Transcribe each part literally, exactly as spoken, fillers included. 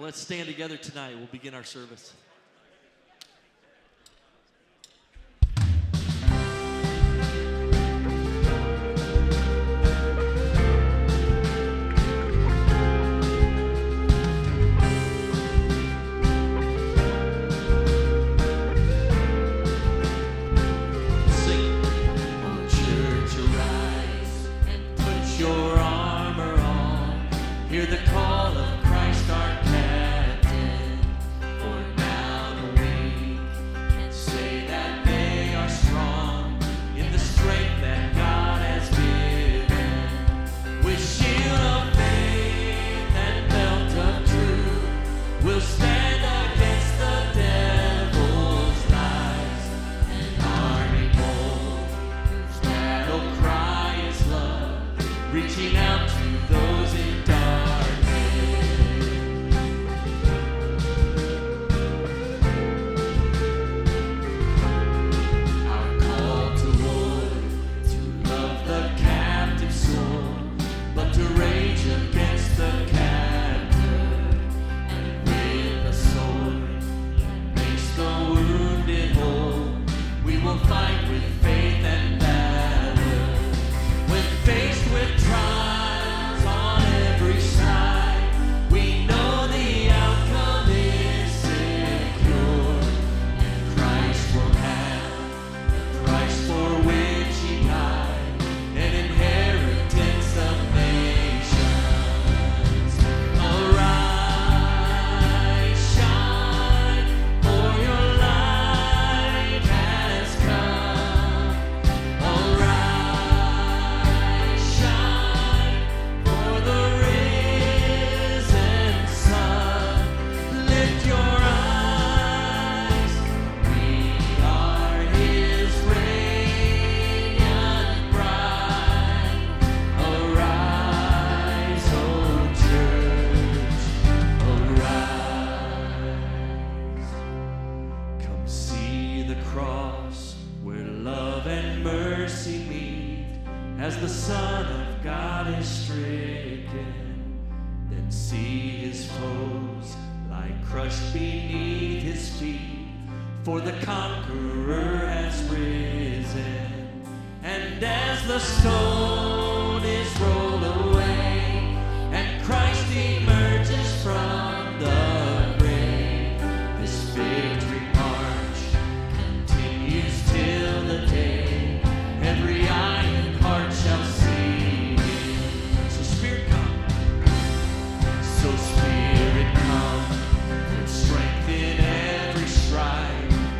let's stand together tonight. We'll begin our service.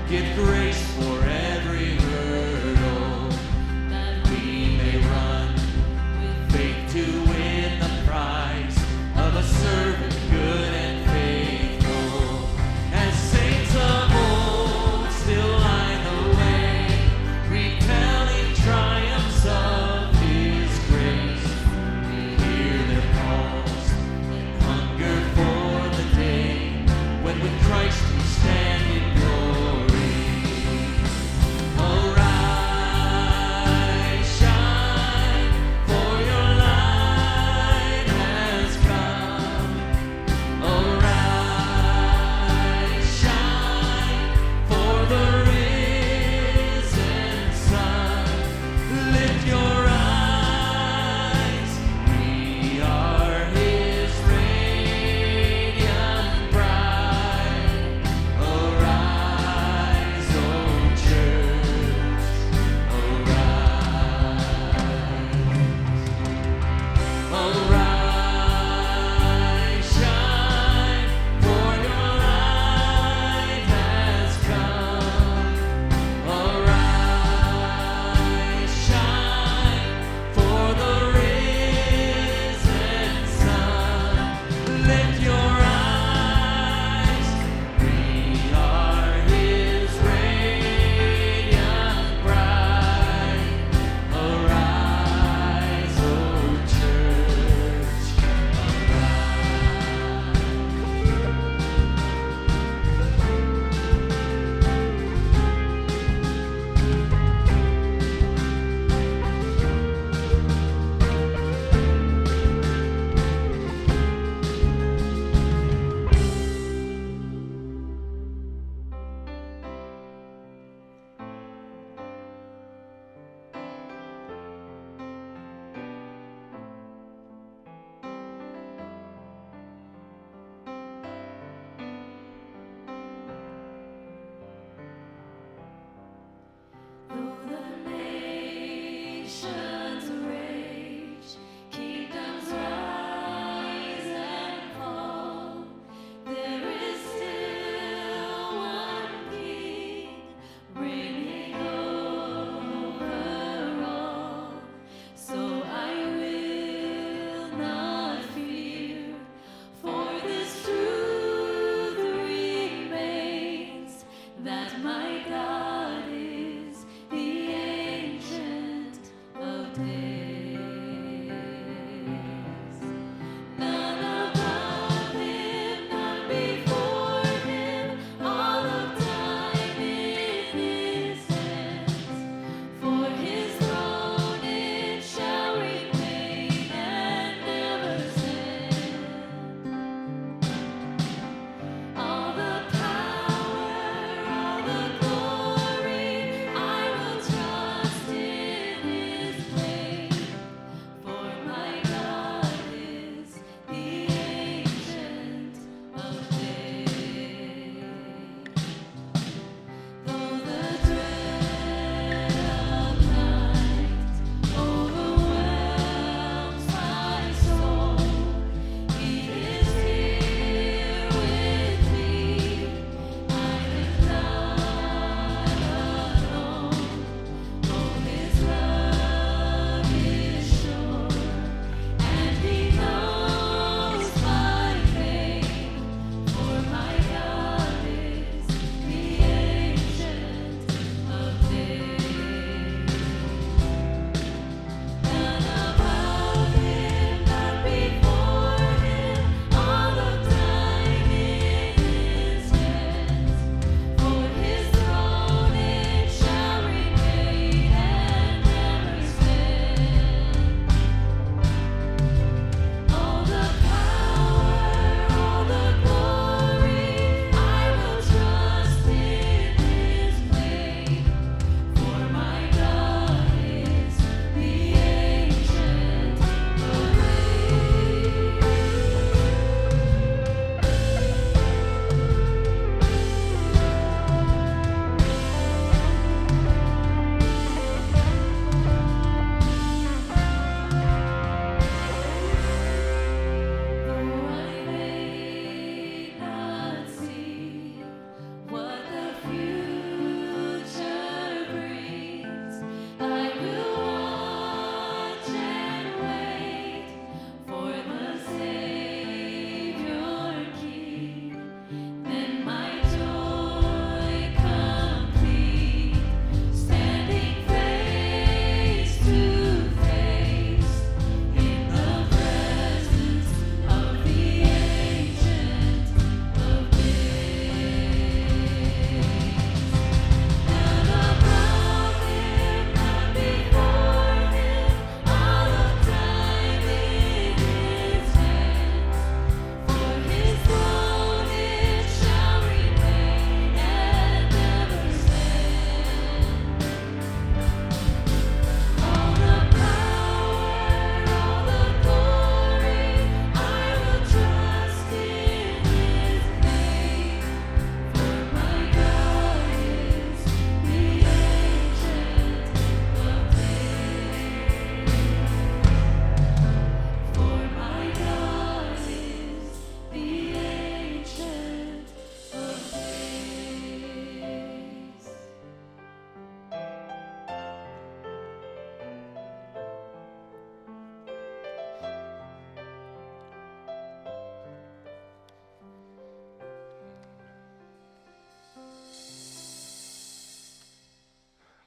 Grace for every hurdle that we may run.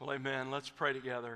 Well, amen. Let's pray together.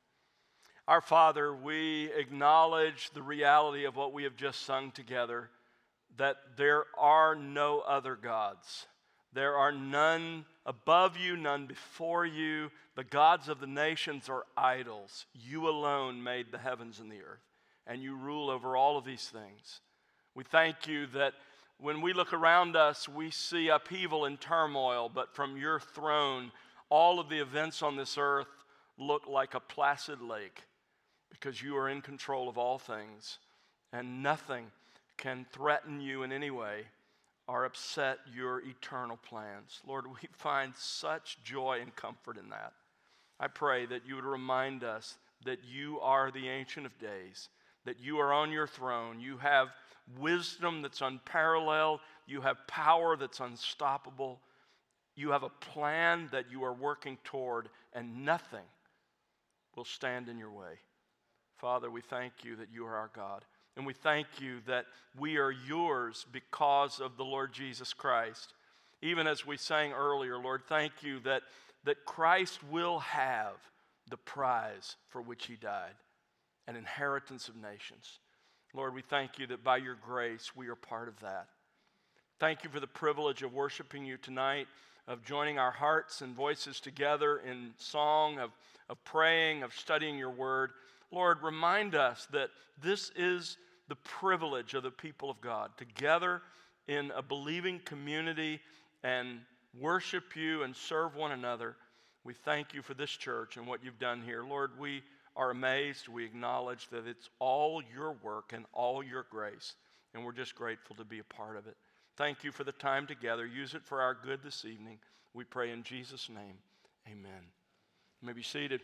Our Father, we acknowledge the reality of what we have just sung together, that there are no other gods. There are none above you, none before you. The gods of the nations are idols. You alone made the heavens and the earth, and you rule over all of these things. We thank you that when we look around us, we see upheaval and turmoil, but from your throne, all of the events on this earth look like a placid lake because you are in control of all things, and nothing can threaten you in any way or upset your eternal plans. Lord, we find such joy and comfort in that. I pray that you would remind us that you are the Ancient of Days, that you are on your throne. You have wisdom that's unparalleled. You have power that's unstoppable. You have a plan that you are working toward, and nothing will stand in your way. Father, we thank you that you are our God. And we thank you that we are yours because of the Lord Jesus Christ. Even as we sang earlier, Lord, thank you that, that Christ will have the prize for which he died, an inheritance of nations. Lord, we thank you that by your grace we are part of that. Thank you for the privilege of worshiping you tonight, of joining our hearts and voices together in song, of, of praying, of studying your word. Lord, remind us that this is the privilege of the people of God, to gather in a believing community and worship you and serve one another. We thank you for this church and what you've done here. Lord, we are amazed. We acknowledge that it's all your work and all your grace, and we're just grateful to be a part of it. Thank you for the time together. Use it for our good this evening. We pray in Jesus' name. Amen. You may be seated.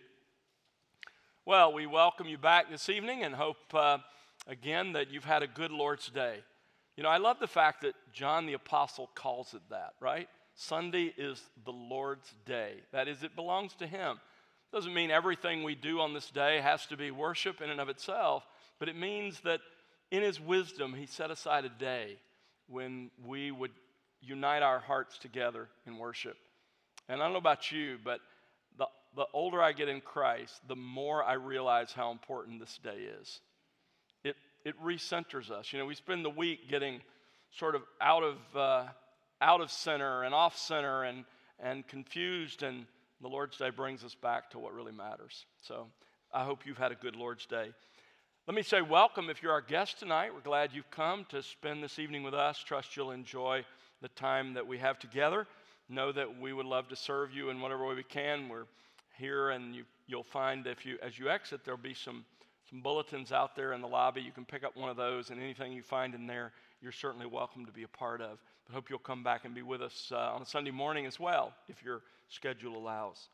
Well, we welcome you back this evening and hope, uh, again, that you've had a good Lord's Day. You know, I love the fact that John the Apostle calls it that, right? Sunday is the Lord's Day. That is, it belongs to him. Doesn't mean everything we do on this day has to be worship in and of itself, but it means that in his wisdom, he set aside a day when we would unite our hearts together in worship. And I don't know about you, but the, the older I get in Christ, the more I realize how important this day is. It it recenters us. You know, we spend the week getting sort of out of uh, out of center and off center and and confused, and the Lord's Day brings us back to what really matters. So I hope you've had a good Lord's Day. Let me say welcome if you're our guest tonight. We're glad you've come to spend this evening with us. Trust you'll enjoy the time that we have together. Know that we would love to serve you in whatever way we can. We're here, and you, you'll find if you as you exit, there'll be some, some bulletins out there in the lobby. You can pick up one of those, and anything you find in there, you're certainly welcome to be a part of. But hope you'll come back and be with us uh, on a Sunday morning as well, if your schedule allows.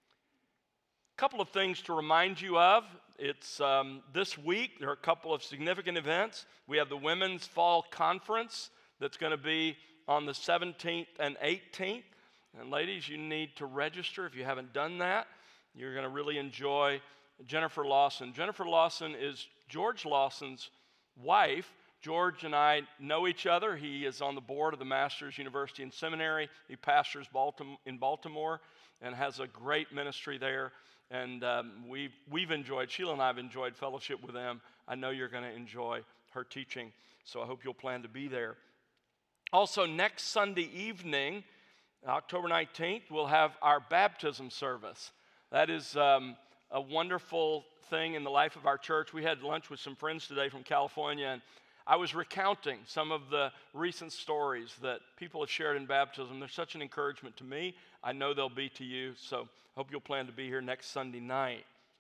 A couple of things to remind you of. It's um, this week, there are a couple of significant events. We have the Women's Fall Conference that's going to be on the seventeenth and eighteenth. And ladies, you need to register if you haven't done that. You're going to really enjoy Jennifer Lawson. Jennifer Lawson is George Lawson's wife. George and I know each other. He is on the board of the Masters University and Seminary. He pastors Baltimore, in Baltimore and has a great ministry there. And um, we've, we've enjoyed, Sheila and I have enjoyed fellowship with them. I know you're going to enjoy her teaching, so I hope you'll plan to be there. Also, next Sunday evening, October nineteenth, we'll have our baptism service. That is um, a wonderful thing in the life of our church. We had lunch with some friends today from California, and I was recounting some of the recent stories that people have shared in baptism. They're such an encouragement to me. I know they'll be to you, so hope you'll plan to be here next Sunday night.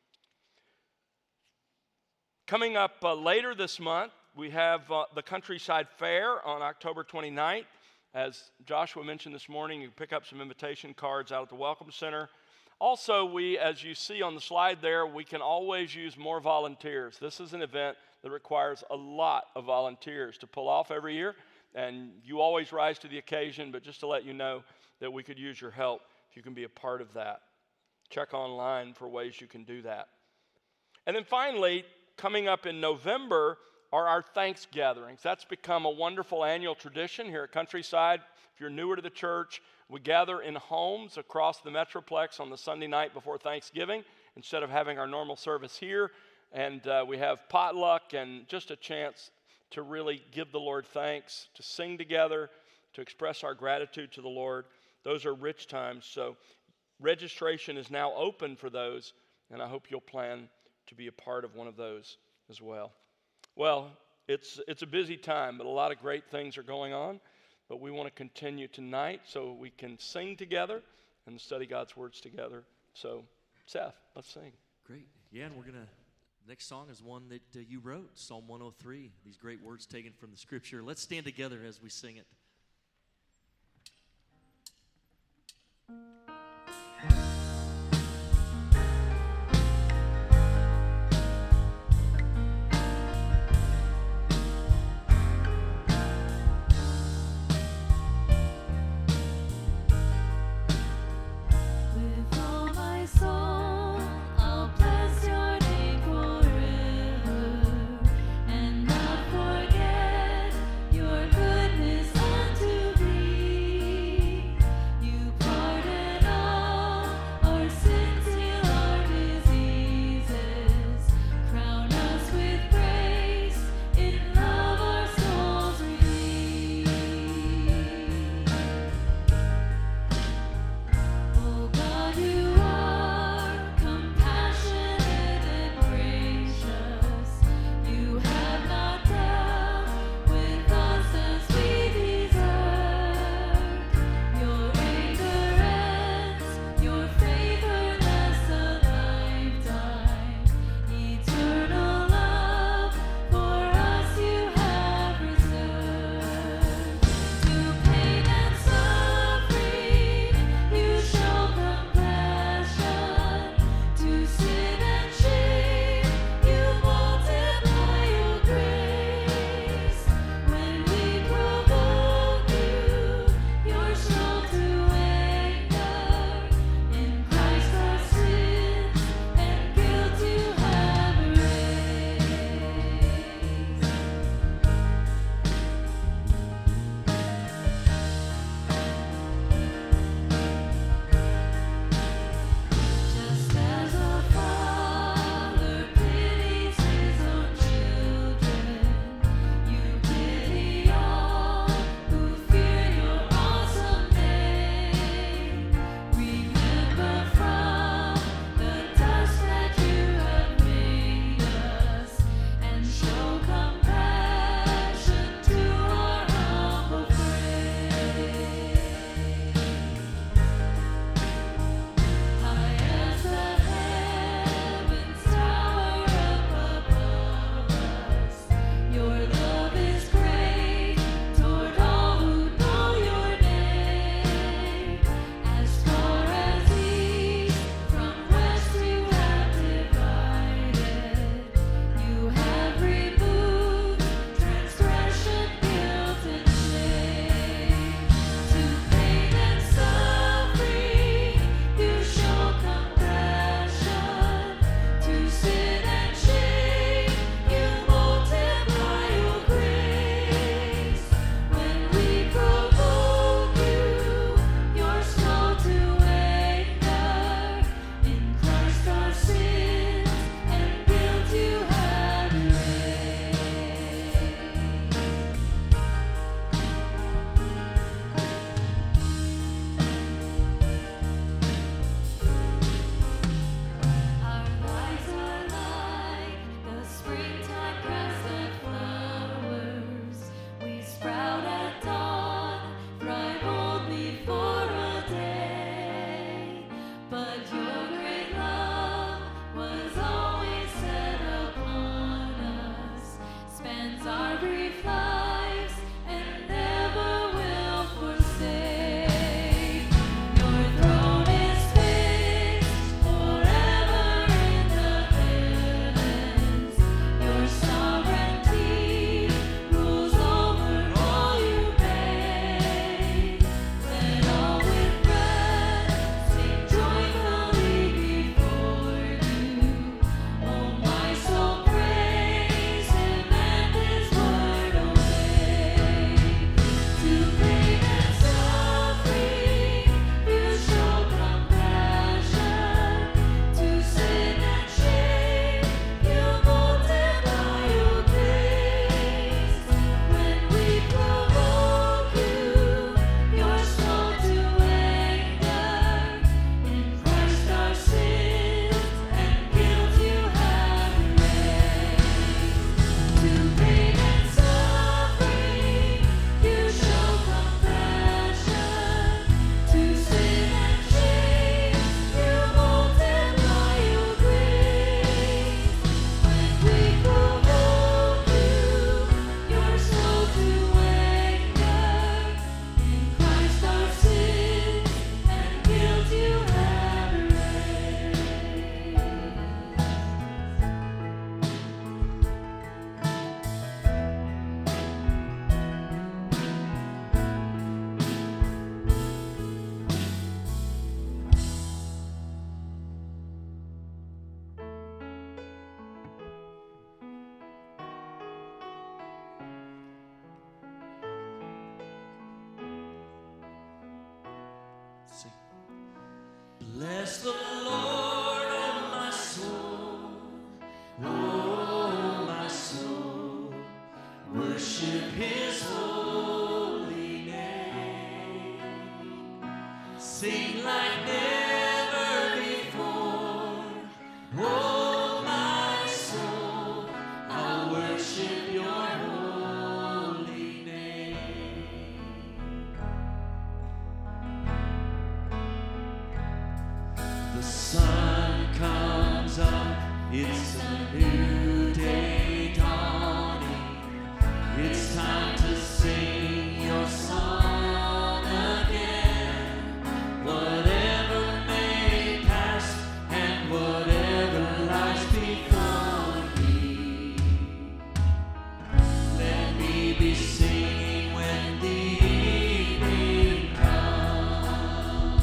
Coming up uh, later this month, we have uh, the Countryside Fair on October twenty-ninth. As Joshua mentioned this morning, you can pick up some invitation cards out at the Welcome Center. Also, we, as you see on the slide there, we can always use more volunteers. This is an event that requires a lot of volunteers to pull off every year, and you always rise to the occasion, but just to let you know that we could use your help if you can be a part of that. Check online for ways you can do that. And then finally, coming up in November, are our thanks gatherings. That's become a wonderful annual tradition here at Countryside. If you're newer to the church, we gather in homes across the Metroplex on the Sunday night before Thanksgiving instead of having our normal service here. And uh, we have potluck and just a chance to really give the Lord thanks, to sing together, to express our gratitude to the Lord. Those are rich times. So registration is now open for those, and I hope you'll plan to be a part of one of those as well. Well, it's it's a busy time, but a lot of great things are going on. But we want to continue tonight so we can sing together and study God's words together. So, Seth, let's sing. Great. Yeah, and we're going to, next song is one that uh, you wrote, Psalm one oh three. These great words taken from the scripture. Let's stand together as we sing it. And not forget your goodness. Bless the Lord, oh my soul, oh my soul, worship His holy name. Sing like never before, oh my soul, I'll worship your holy name. The sun comes up, it's a new day dawning. It's time to sing your song again. Whatever may pass and whatever lies before me, let me be singing when the evening comes.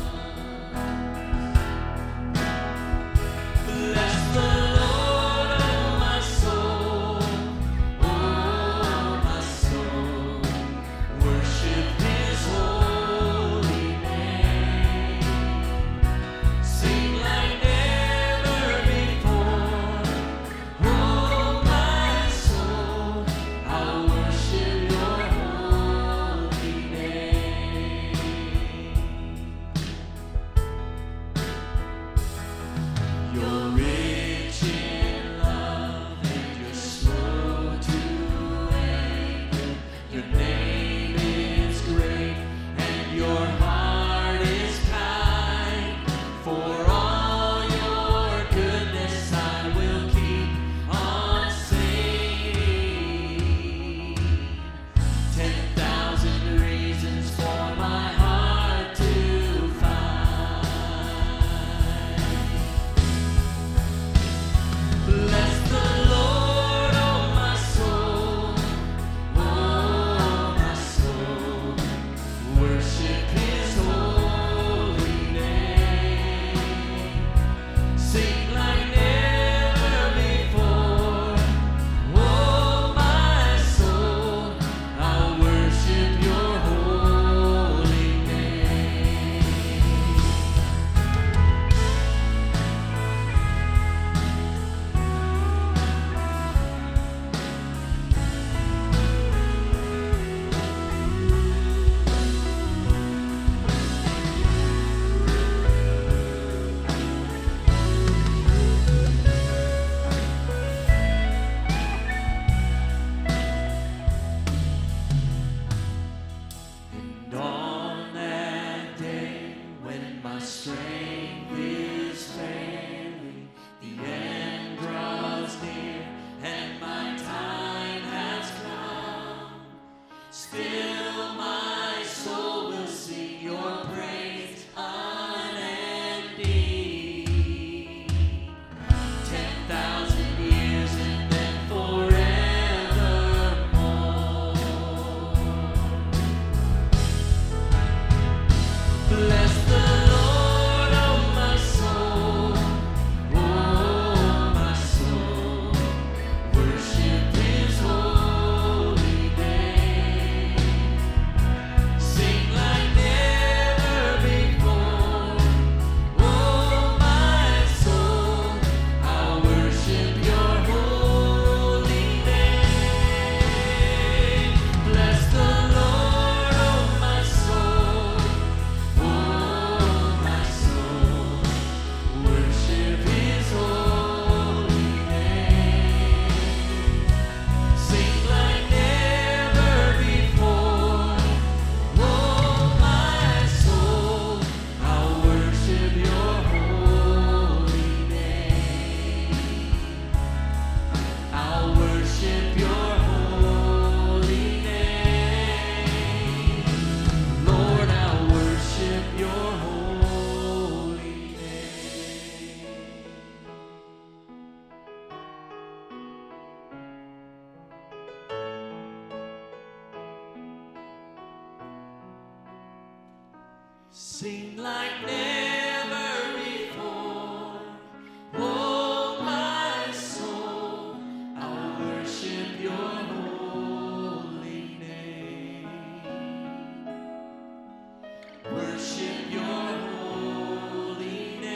Bless the Lord, oh my soul, oh my soul, worship His holy name. Sing like never before, oh my soul, I'll worship your holy name. You're rich in love and you're slow to anger. Your name is great and your heart is kind. For all your goodness I will keep on singing. Ten thousand reasons for my heart to find. Bless the Lord, oh my soul, oh my soul, worship His holy name. Sing like never before, oh my soul, I'll worship your holy name. And on that day when my strength is failing, the end draws near and my time has come, still my soul will sing your praise unending. Ten thousand years and then forevermore. Bless the Lord, oh my soul, oh my soul, worship His holy name. Sing like never before, oh my soul, I'll worship your holy name. Bless the Lord, oh my soul, oh my soul, worship His holy name. Sing like never before, oh my soul, I'll worship your holy name. I'll worship your holy name. Lord, I'll worship your holy name. Sing like never before, oh my soul, I'll worship your holy name. Worship your holy name.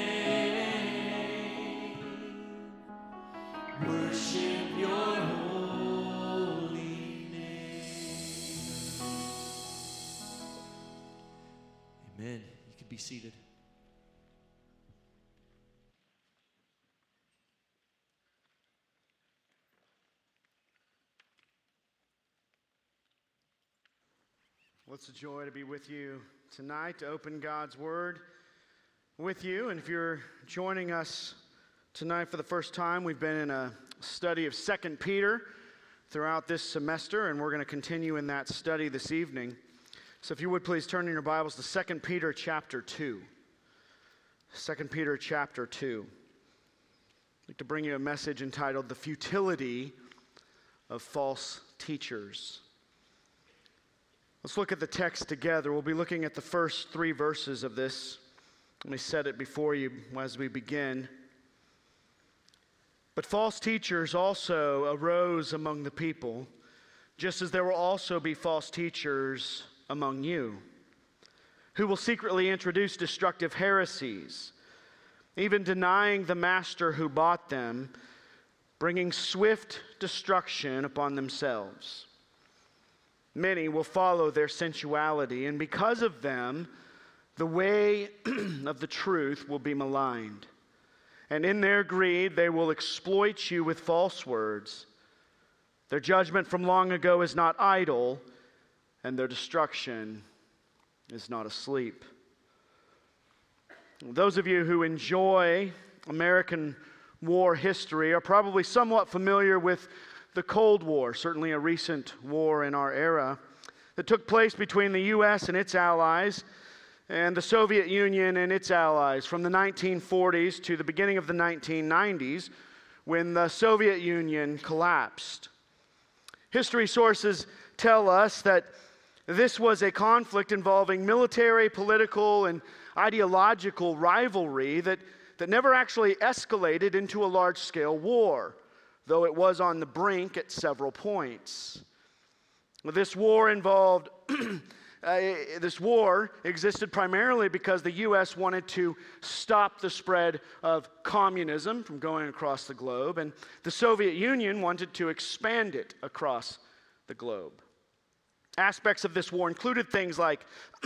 Amen. You can be seated. Well, it's a joy to be with you tonight, to open God's Word with you. And if you're joining us tonight for the first time, we've been in a study of Second Peter throughout this semester, and we're going to continue in that study this evening. So if you would please turn in your Bibles to Second Peter chapter two. Second Peter chapter two. I'd like to bring you a message entitled, The Futility of False Teachers. Let's look at the text together. We'll be looking at the first three verses of this. Let me set it before you as we begin. But false teachers also arose among the people, just as there will also be false teachers among you, who will secretly introduce destructive heresies, even denying the master who bought them, bringing swift destruction upon themselves. Many will follow their sensuality, and because of them, the way of the truth will be maligned. And in their greed, they will exploit you with false words. Their judgment from long ago is not idle, and their destruction is not asleep. Those of you who enjoy American war history are probably somewhat familiar with the Cold War, certainly a recent war in our era, that took place between the U S and its allies and the Soviet Union and its allies from the nineteen forties to the beginning of the nineteen nineties, when the Soviet Union collapsed. History sources tell us that this was a conflict involving military, political, and ideological rivalry that, that never actually escalated into a large-scale war, though it was on the brink at several points. This war involved, uh, this war existed primarily because the U S wanted to stop the spread of communism from going across the globe, and the Soviet Union wanted to expand it across the globe. Aspects of this war included things like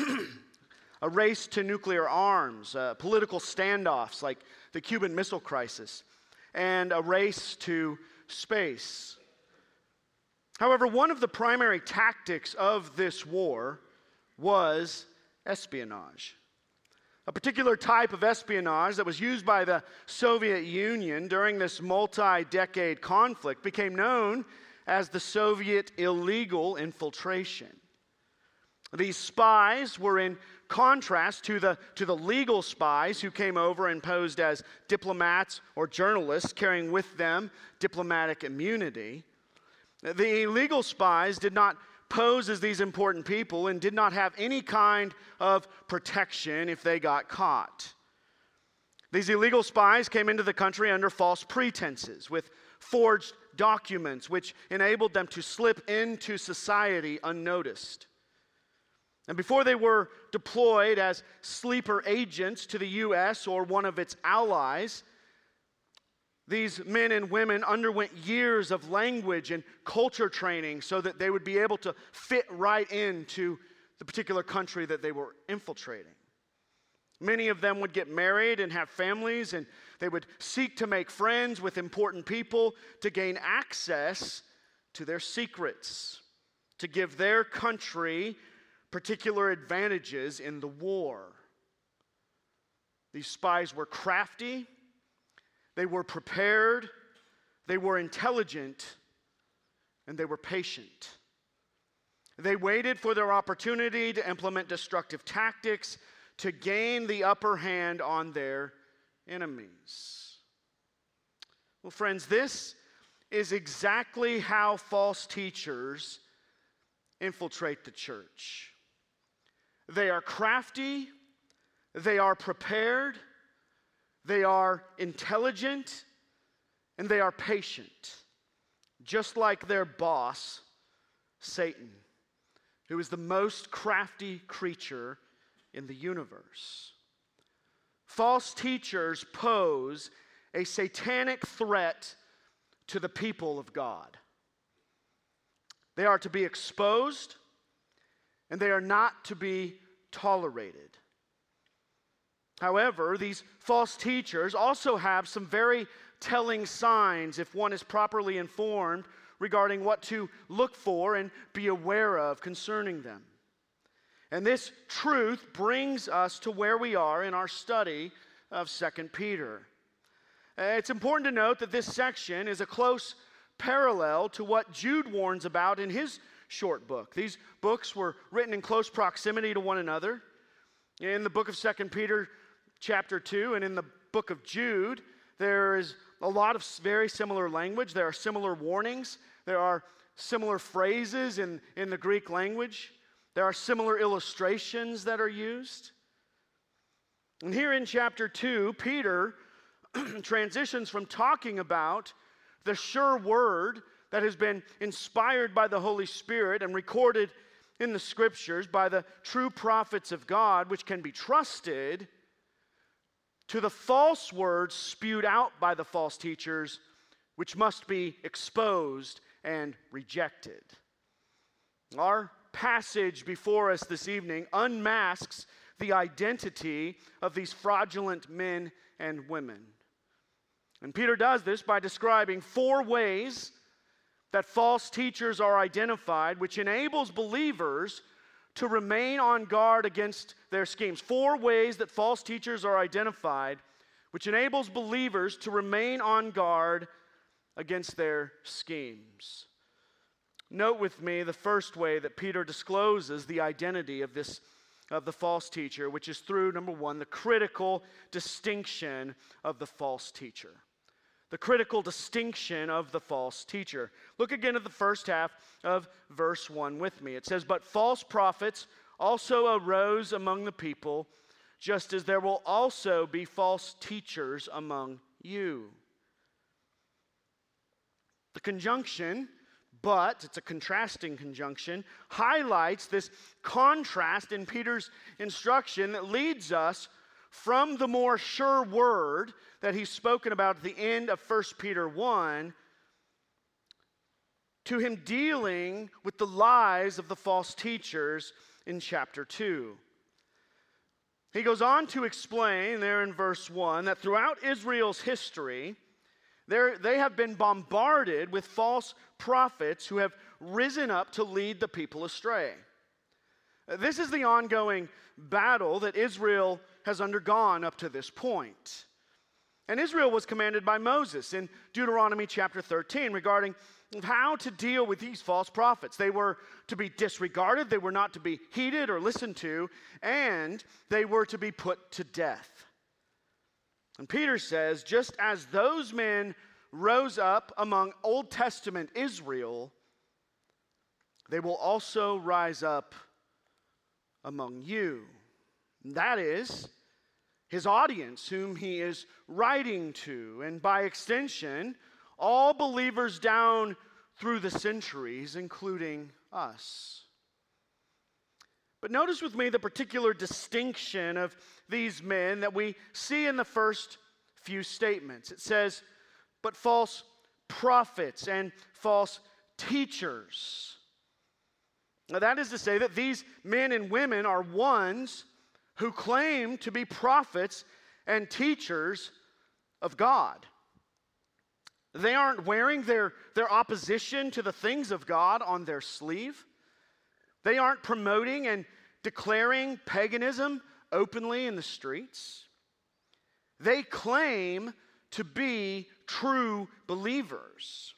a race to nuclear arms, uh, political standoffs like the Cuban Missile Crisis, and a race to space. However, one of the primary tactics of this war was espionage. A particular type of espionage that was used by the Soviet Union during this multi-decade conflict became known as the Soviet illegal infiltration. These spies were in contrast to the, to the legal spies who came over and posed as diplomats or journalists, carrying with them diplomatic immunity. The illegal spies did not pose as these important people and did not have any kind of protection if they got caught. These illegal spies came into the country under false pretenses with forged documents which enabled them to slip into society unnoticed. And before they were deployed as sleeper agents to the U S or one of its allies, these men and women underwent years of language and culture training so that they would be able to fit right into the particular country that they were infiltrating. Many of them would get married and have families, and they would seek to make friends with important people to gain access to their secrets, to give their country particular advantages in the war. These spies were crafty, they were prepared, they were intelligent, and they were patient. They waited for their opportunity to implement destructive tactics to gain the upper hand on their enemies. Well, friends, this is exactly how false teachers infiltrate the church. They are crafty, they are prepared, they are intelligent, and they are patient, just like their boss, Satan, who is the most crafty creature in the universe. False teachers pose a satanic threat to the people of God. They are to be exposed, and they are not to be tolerated. However, these false teachers also have some very telling signs if one is properly informed regarding what to look for and be aware of concerning them. And this truth brings us to where we are in our study of Second Peter. It's important to note that this section is a close parallel to what Jude warns about in his short book. These books were written in close proximity to one another. In the book of Second Peter chapter two and in the book of Jude, there is a lot of very similar language. There are similar warnings. There are similar phrases in, in the Greek language. There are similar illustrations that are used. And here in chapter two, Peter transitions from talking about the sure word that has been inspired by the Holy Spirit and recorded in the Scriptures by the true prophets of God, which can be trusted, to the false words spewed out by the false teachers, which must be exposed and rejected. Our passage before us this evening unmasks the identity of these fraudulent men and women. And Peter does this by describing four ways that false teachers are identified, which enables believers to remain on guard against their schemes. Four ways that false teachers are identified, which enables believers to remain on guard against their schemes. Note with me the first way that Peter discloses the identity of this of the false teacher, which is through, number one, the critical distinction of the false teacher. The critical distinction of the false teacher. Look again at the first half of verse one with me. It says, "But false prophets also arose among the people, just as there will also be false teachers among you." The conjunction, but, it's a contrasting conjunction, highlights this contrast in Peter's instruction that leads us from the more sure word that he's spoken about at the end of First Peter one to him dealing with the lies of the false teachers in chapter two. He goes on to explain there in verse one that throughout Israel's history, They're, they have been bombarded with false prophets who have risen up to lead the people astray. This is the ongoing battle that Israel has undergone up to this point. And Israel was commanded by Moses in Deuteronomy chapter thirteen regarding how to deal with these false prophets. They were to be disregarded, they were not to be heeded or listened to, and they were to be put to death. And Peter says, just as those men rose up among Old Testament Israel, they will also rise up among you. And that is his audience, whom he is writing to, and by extension, all believers down through the centuries, including us. But notice with me the particular distinction of these men that we see in the first few statements. It says, but false prophets and false teachers. Now that is to say that these men and women are ones who claim to be prophets and teachers of God. They aren't wearing their, their opposition to the things of God on their sleeve. They aren't promoting and declaring paganism openly in the streets. They claim to be true believers.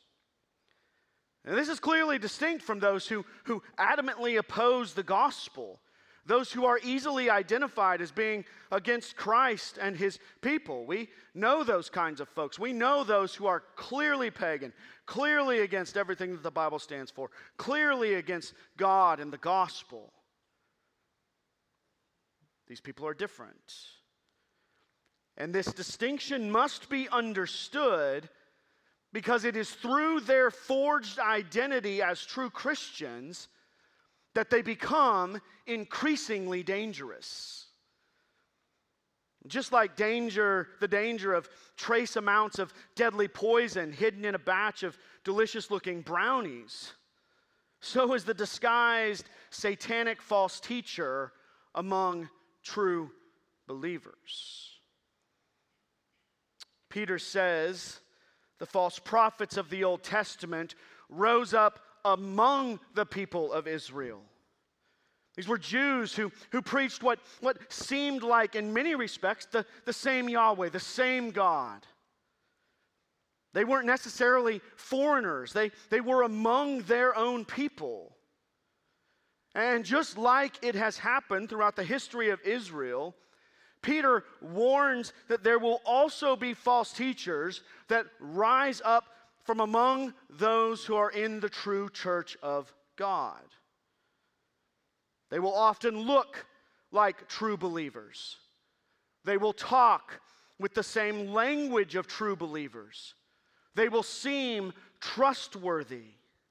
And this is clearly distinct from those who, who adamantly oppose the gospel, those who are easily identified as being against Christ and his people. We know those kinds of folks. We know those who are clearly pagan, clearly against everything that the Bible stands for, clearly against God and the gospel. These people are different. And this distinction must be understood because it is through their forged identity as true Christians that they become increasingly dangerous. Just like danger, the danger of trace amounts of deadly poison hidden in a batch of delicious-looking brownies, so is the disguised satanic false teacher among true believers. Peter says the false prophets of the Old Testament rose up among the people of Israel. These were Jews who, who preached what, what seemed like, in many respects, the, the same Yahweh, the same God. They weren't necessarily foreigners. They, they were among their own people. And just like it has happened throughout the history of Israel, Peter warns that there will also be false teachers that rise up from among those who are in the true church of God. They will often look like true believers. They will talk with the same language of true believers. They will seem trustworthy.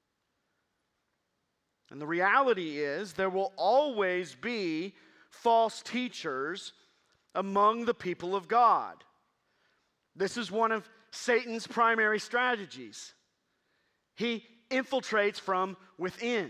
And the reality is, there will always be false teachers among the people of God. This is one of Satan's primary strategies. He infiltrates from within.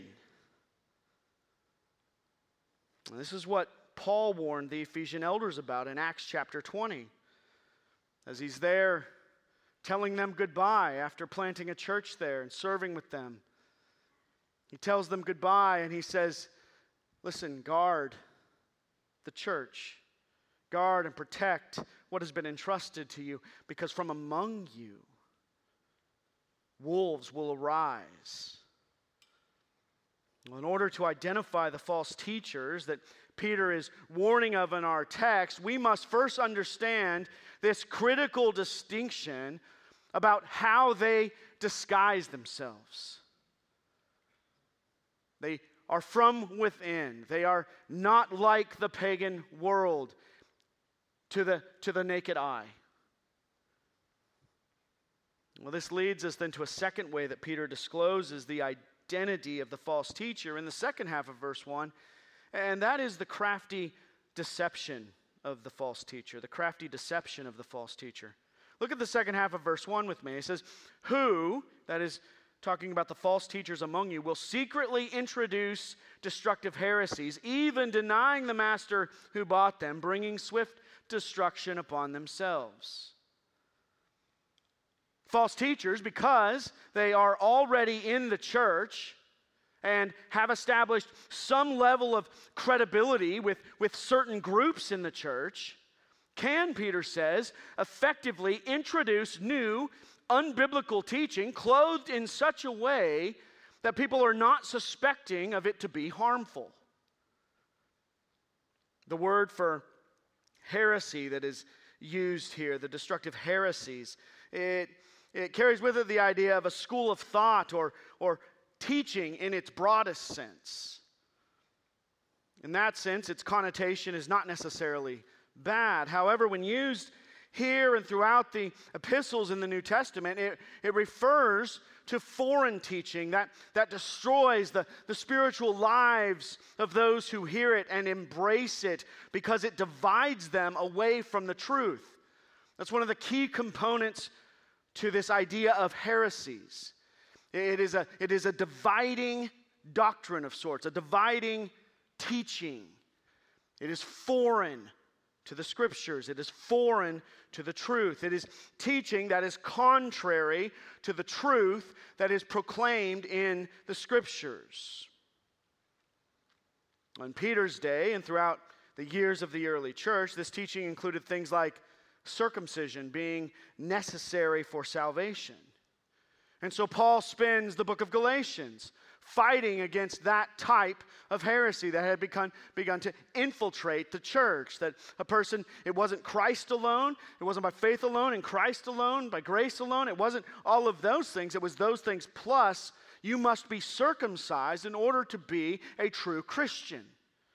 And this is what Paul warned the Ephesian elders about in Acts chapter twenty. As he's there telling them goodbye after planting a church there and serving with them. He tells them goodbye and he says, listen, guard the church. Guard and protect what has been entrusted to you, because from among you, wolves will arise. Well, in order to identify the false teachers that Peter is warning of in our text, we must first understand this critical distinction about how they disguise themselves. They are from within. They are not like the pagan world to the, to the naked eye. Well, this leads us then to a second way that Peter discloses the identity of the false teacher in the second half of verse one, and that is the crafty deception of the false teacher, the crafty deception of the false teacher. Look at the second half of verse one with me. It says, who, that is talking about the false teachers among you, will secretly introduce destructive heresies, even denying the master who bought them, bringing swift destruction upon themselves. False teachers, because they are already in the church and have established some level of credibility with, with certain groups in the church, can, Peter says, effectively introduce new, unbiblical teaching clothed in such a way that people are not suspecting of it to be harmful. The word for heresy that is used here, the destructive heresies, it, it carries with it the idea of a school of thought or, or teaching in its broadest sense. In that sense, its connotation is not necessarily bad. However, when used here and throughout the epistles in the New Testament, it, it refers to foreign teaching that, that destroys the, the spiritual lives of those who hear it and embrace it because it divides them away from the truth. That's one of the key components to this idea of heresies. It is a, it is a dividing doctrine of sorts, a dividing teaching. It is foreign to the Scriptures. It is foreign to the truth. It is teaching that is contrary to the truth that is proclaimed in the Scriptures. On Peter's day and throughout the years of the early church, this teaching included things like circumcision being necessary for salvation. And so Paul spends the book of Galatians fighting against that type of heresy that had begun, begun to infiltrate the church. That a person, it wasn't Christ alone, it wasn't by faith alone, in Christ alone, by grace alone. It wasn't all of those things. It was those things plus you must be circumcised in order to be a true Christian.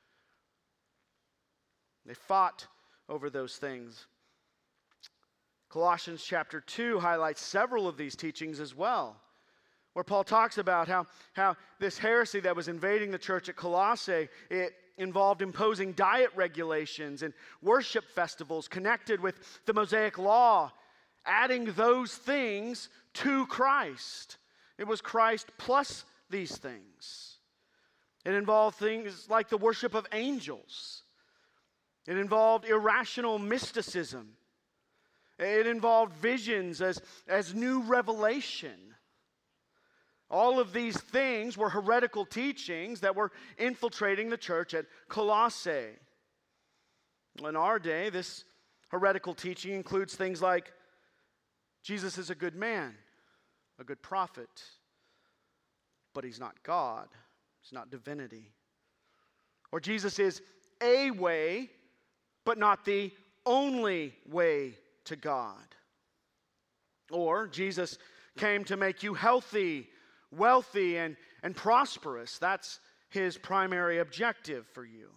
They fought over those things. Colossians chapter two highlights several of these teachings as well, where Paul talks about how, how this heresy that was invading the church at Colossae, it involved imposing diet regulations and worship festivals connected with the Mosaic law, adding those things to Christ. It was Christ plus these things. It involved things like the worship of angels. It involved irrational mysticism. It involved visions as, as new revelation. All of these things were heretical teachings that were infiltrating the church at Colossae. In our day, this heretical teaching includes things like Jesus is a good man, a good prophet, but he's not God. He's not divinity. Or Jesus is a way, but not the only way to God. Or Jesus came to make you healthy, wealthy, and, and prosperous. That's his primary objective for you.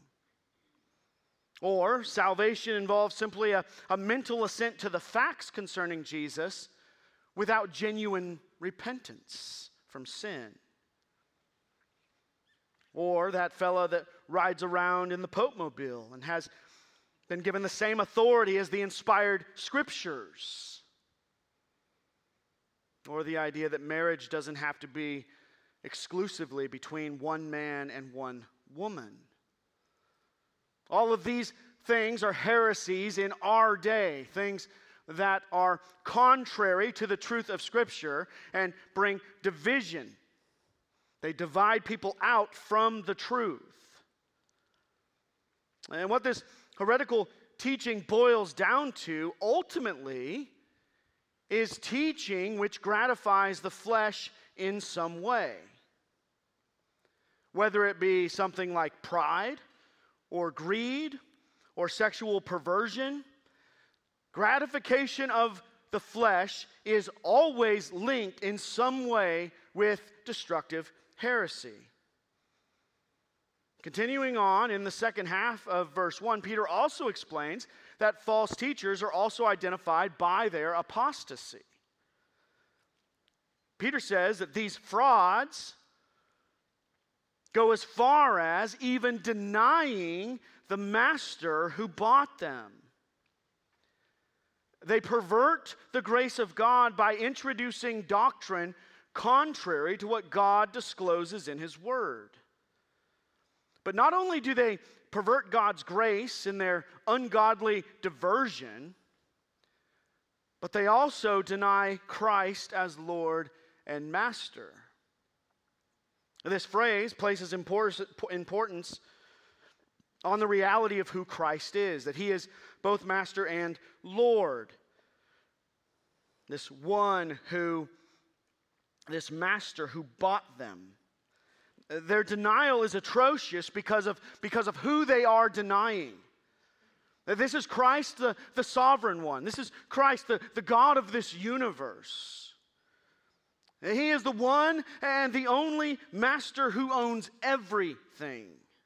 Or salvation involves simply a, a mental assent to the facts concerning Jesus without genuine repentance from sin. Or that fellow that rides around in the Pope Mobile and has been given the same authority as the inspired scriptures. Or the idea that marriage doesn't have to be exclusively between one man and one woman. All of these things are heresies in our day, things that are contrary to the truth of Scripture and bring division. They divide people out from the truth. And what this heretical teaching boils down to, ultimately, is teaching which gratifies the flesh in some way. Whether it be something like pride, or greed, or sexual perversion, gratification of the flesh is always linked in some way with destructive heresy. Continuing on in the second half of verse one, Peter also explains that false teachers are also identified by their apostasy. Peter says that these frauds go as far as even denying the master who bought them. They pervert the grace of God by introducing doctrine contrary to what God discloses in His Word. But not only do they pervert God's grace in their ungodly diversion, but they also deny Christ as Lord and Master. This phrase places importance on the reality of who Christ is, that He is both Master and Lord. This one who, this Master who bought them. Their denial is atrocious because of, because of who they are denying. This is Christ, the, the sovereign one. This is Christ, the, the God of this universe. He is the one and the only master who owns everything.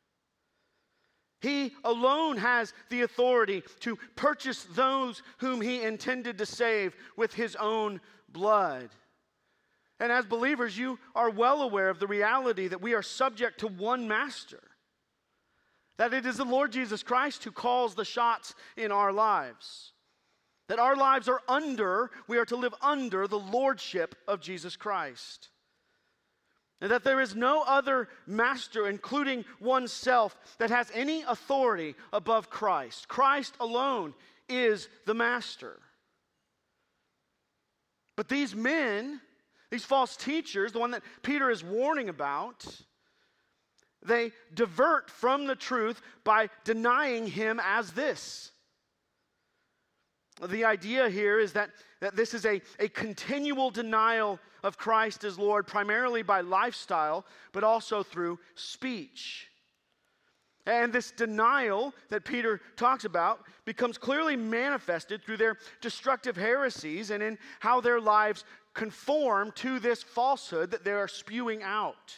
He alone has the authority to purchase those whom He intended to save with His own blood. And as believers, you are well aware of the reality that we are subject to one master. That it is the Lord Jesus Christ who calls the shots in our lives. That our lives are under, we are to live under the lordship of Jesus Christ. And that there is no other master, including oneself, that has any authority above Christ. Christ alone is the master. But these men, these false teachers, the one that Peter is warning about, they divert from the truth by denying Him as this. The idea here is that, that this is a, a continual denial of Christ as Lord, primarily by lifestyle, but also through speech. And this denial that Peter talks about becomes clearly manifested through their destructive heresies and in how their lives conform to this falsehood that they are spewing out.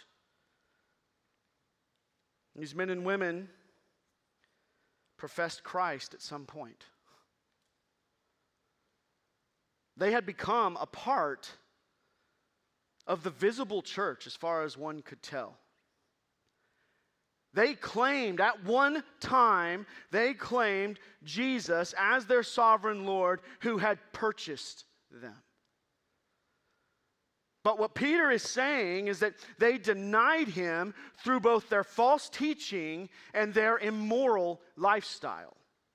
These men and women professed Christ at some point. They had become a part of the visible church as far as one could tell. They claimed, at one time, they claimed Jesus as their sovereign Lord who had purchased them. But what Peter is saying is that they denied Him through both their false teaching and their immoral lifestyle.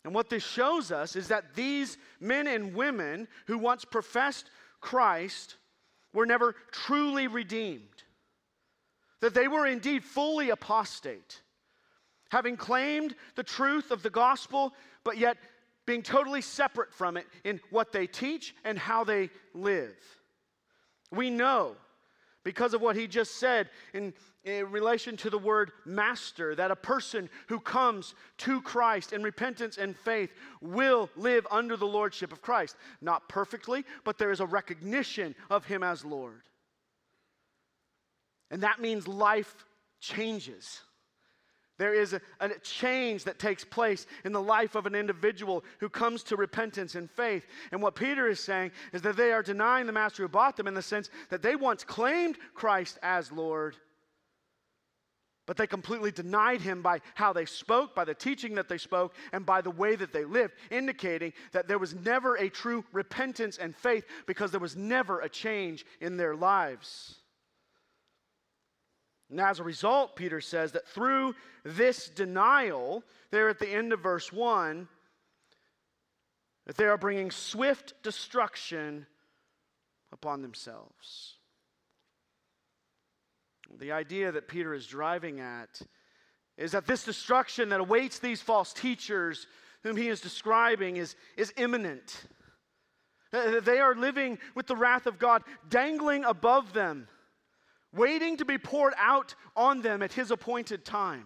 And what this shows us is that these men and women who once professed Christ were never truly redeemed. That they were indeed fully apostate, having claimed the truth of the gospel, but yet being totally separate from it in what they teach and how they live. We know, because of what he just said in, in relation to the word master, that a person who comes to Christ in repentance and faith will live under the lordship of Christ. Not perfectly, but there is a recognition of him as Lord. And that means life changes. There is a, a change that takes place in the life of an individual who comes to repentance and faith. And what Peter is saying is that they are denying the master who bought them, in the sense that they once claimed Christ as Lord, but they completely denied him by how they spoke, by the teaching that they spoke, and by the way that they lived, indicating that there was never a true repentance and faith because there was never a change in their lives. And as a result, Peter says that through this denial, there at the end of verse one, that they are bringing swift destruction upon themselves. The idea that Peter is driving at is that this destruction that awaits these false teachers whom he is describing is, is imminent. They are living with the wrath of God dangling above them, waiting to be poured out on them at his appointed time.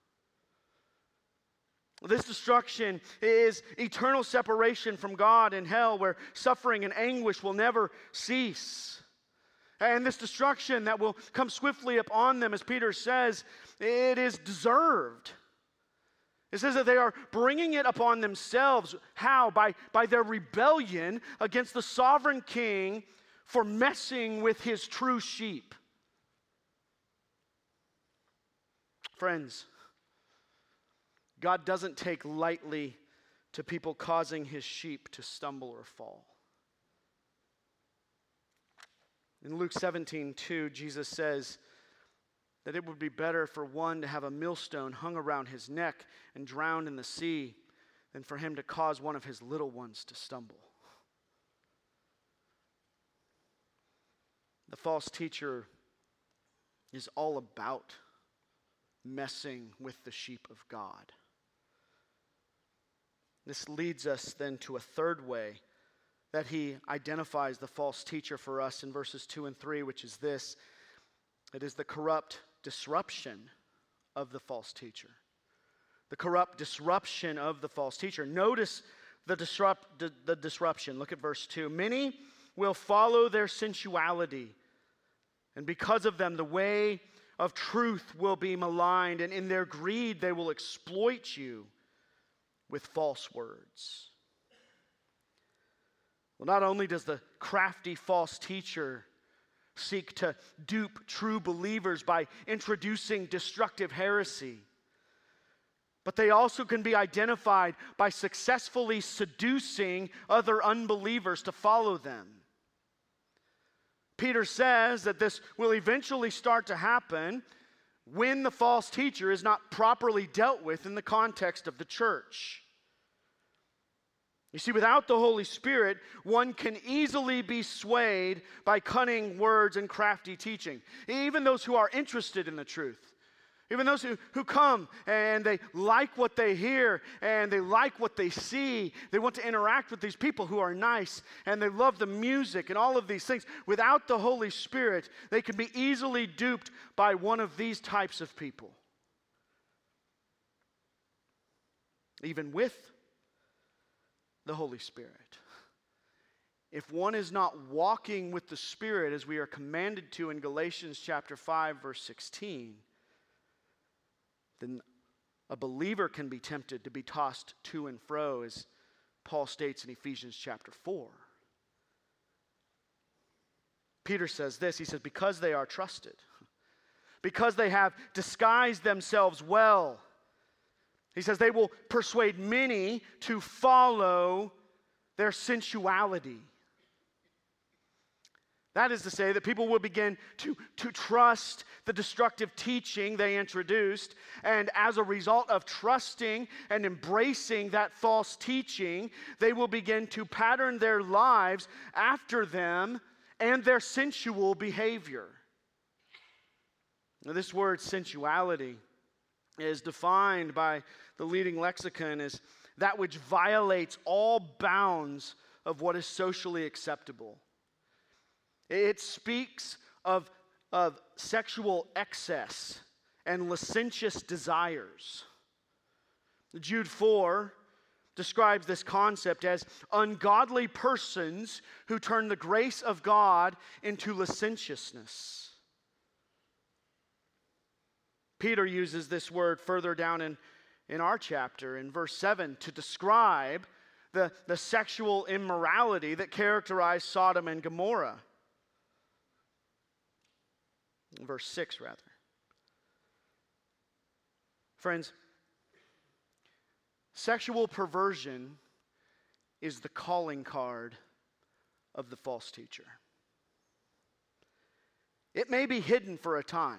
This destruction is eternal separation from God in hell, where suffering and anguish will never cease. And this destruction that will come swiftly upon them, as Peter says, it is deserved. It says that they are bringing it upon themselves. How? By, by their rebellion against the sovereign king for messing with his true sheep. Friends, God doesn't take lightly to people causing his sheep to stumble or fall. In Luke seventeen two, Jesus says that it would be better for one to have a millstone hung around his neck and drowned in the sea than for him to cause one of his little ones to stumble. The false teacher is all about messing with the sheep of God. This leads us then to a third way that he identifies the false teacher for us in verses two and three, which is this. It is the corrupt disruption of the false teacher. The corrupt disruption of the false teacher. Notice the, disrupt, the, the disruption. Look at verse two. Many will follow their sensuality, and because of them the way of truth will be maligned, and in their greed they will exploit you with false words. Well, not only does the crafty false teacher seek to dupe true believers by introducing destructive heresy, but they also can be identified by successfully seducing other unbelievers to follow them. Peter says that this will eventually start to happen when the false teacher is not properly dealt with in the context of the church. You see, without the Holy Spirit, one can easily be swayed by cunning words and crafty teaching. Even those who are interested in the truth. Even those who, who come and they like what they hear and they like what they see. They want to interact with these people who are nice and they love the music and all of these things. Without the Holy Spirit, they can be easily duped by one of these types of people. Even with the Holy Spirit. If one is not walking with the Spirit as we are commanded to in Galatians chapter five, verse sixteen, then a believer can be tempted to be tossed to and fro, as Paul states in Ephesians chapter four. Peter says this, he says, because they are trusted, because they have disguised themselves well, he says they will persuade many to follow their sensuality. That is to say that people will begin to, to trust the destructive teaching they introduced, and as a result of trusting and embracing that false teaching, they will begin to pattern their lives after them and their sensual behavior. Now, this word sensuality is defined by the leading lexicon as that which violates all bounds of what is socially acceptable. It speaks of, of sexual excess and licentious desires. Jude four describes this concept as ungodly persons who turn the grace of God into licentiousness. Peter uses this word further down in, in our chapter, in verse seven, to describe the, the sexual immorality that characterized Sodom and Gomorrah. Verse six, rather. Friends, sexual perversion is the calling card of the false teacher. It may be hidden for a time,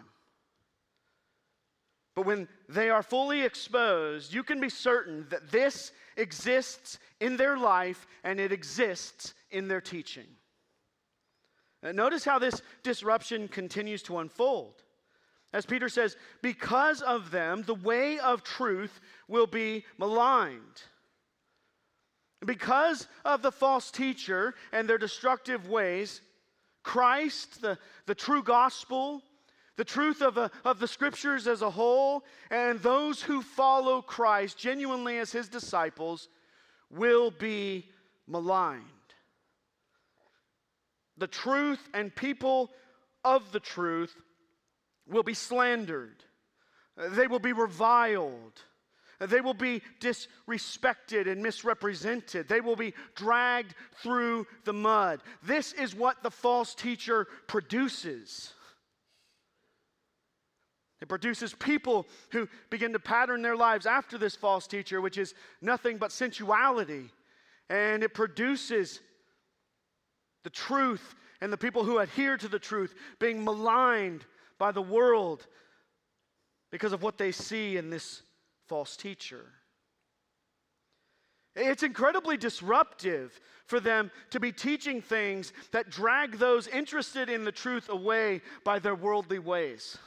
but when they are fully exposed, you can be certain that this exists in their life and it exists in their teaching. Notice how this disruption continues to unfold. As Peter says, because of them, the way of truth will be maligned. Because of the false teacher and their destructive ways, Christ, the, the true gospel, the truth of, a, of the scriptures as a whole, and those who follow Christ genuinely as his disciples will be maligned. The truth and people of the truth will be slandered. They will be reviled. They will be disrespected and misrepresented. They will be dragged through the mud. This is what the false teacher produces. It produces people who begin to pattern their lives after this false teacher, which is nothing but sensuality. And it produces the truth and the people who adhere to the truth being maligned by the world because of what they see in this false teacher. It's incredibly disruptive for them to be teaching things that drag those interested in the truth away by their worldly ways.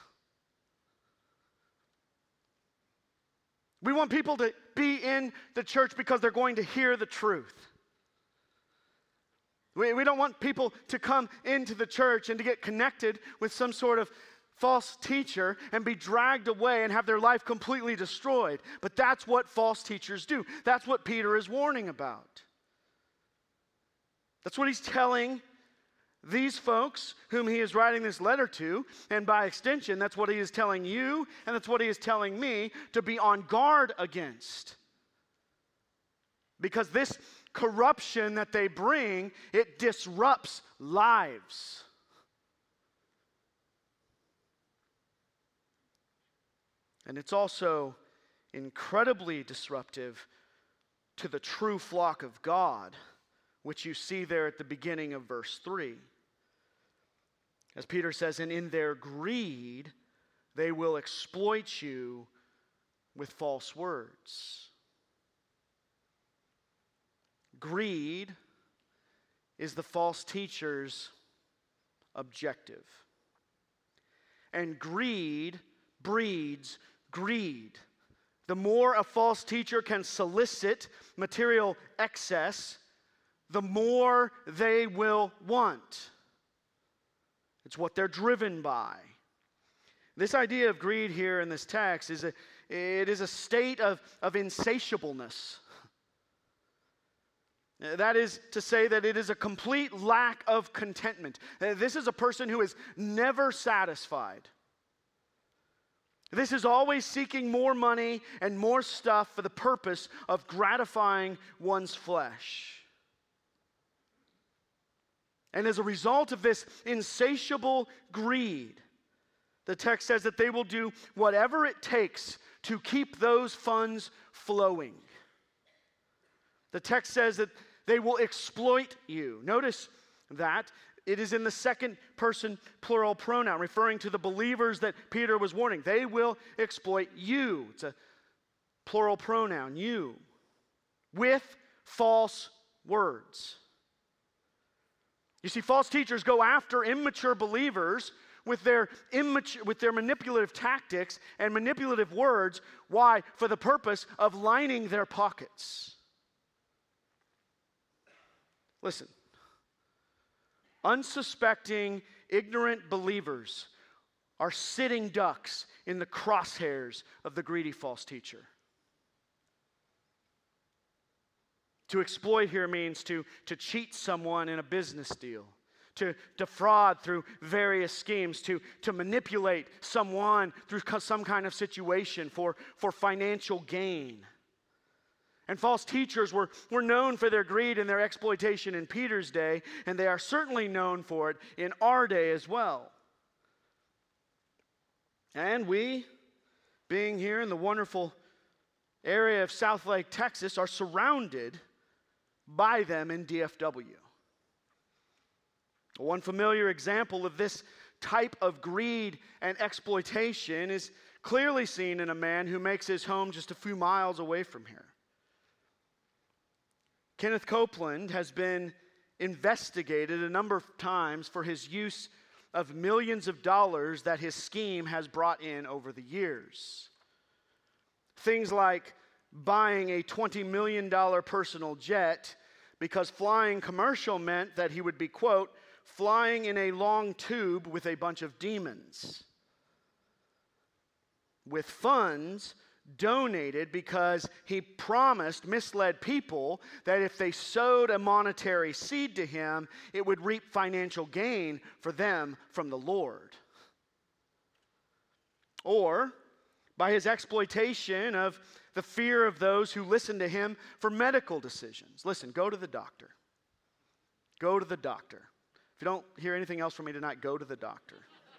We want people to be in the church because they're going to hear the truth. We, we don't want people to come into the church and to get connected with some sort of false teacher and be dragged away and have their life completely destroyed. But that's what false teachers do. That's what Peter is warning about. That's what he's telling these folks whom he is writing this letter to, and by extension, that's what he is telling you, and that's what he is telling me to be on guard against. Because this corruption that they bring, it disrupts lives. And it's also incredibly disruptive to the true flock of God, which you see there at the beginning of verse three. As Peter says, and in their greed, they will exploit you with false words. Greed is the false teacher's objective. And greed breeds greed. The more a false teacher can solicit material excess, the more they will want. It's what they're driven by. This idea of greed here in this text is a, it is a state of, of insatiableness. That is to say that it is a complete lack of contentment. This is a person who is never satisfied. This is always seeking more money and more stuff for the purpose of gratifying one's flesh. And as a result of this insatiable greed, the text says that they will do whatever it takes to keep those funds flowing. The text says that they will exploit you. Notice that it is in the second person plural pronoun, referring to the believers that Peter was warning. They will exploit you. It's a plural pronoun, you, with false words. You see, false teachers go after immature believers with their immature, with their manipulative tactics and manipulative words. Why? For the purpose of lining their pockets. Listen, unsuspecting, ignorant believers are sitting ducks in the crosshairs of the greedy false teacher. To exploit here means to, to cheat someone in a business deal, to defraud through various schemes, to, to manipulate someone through some kind of situation for, for financial gain. And false teachers were, were known for their greed and their exploitation in Peter's day, and they are certainly known for it in our day as well. And we, being here in the wonderful area of Southlake, Texas, are surrounded by them in D F W. One familiar example of this type of greed and exploitation is clearly seen in a man who makes his home just a few miles away from here. Kenneth Copeland has been investigated a number of times for his use of millions of dollars that his scheme has brought in over the years. Things like buying a twenty million dollars personal jet because flying commercial meant that he would be, quote, flying in a long tube with a bunch of demons. With funds donated because he promised, misled people that if they sowed a monetary seed to him, it would reap financial gain for them from the Lord. Or by his exploitation of the fear of those who listen to him for medical decisions. Listen, go to the doctor. Go to the doctor. If you don't hear anything else from me tonight, go to the doctor.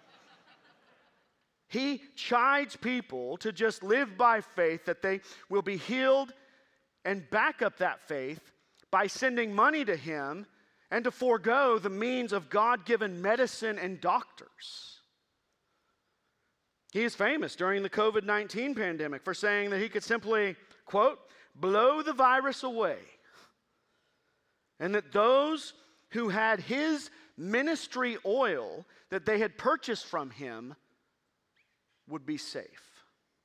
He chides people to just live by faith that they will be healed and back up that faith by sending money to him and to forego the means of God-given medicine and doctors. He is famous during the covid nineteen pandemic for saying that he could simply, quote, blow the virus away. And that those who had his ministry oil that they had purchased from him would be safe.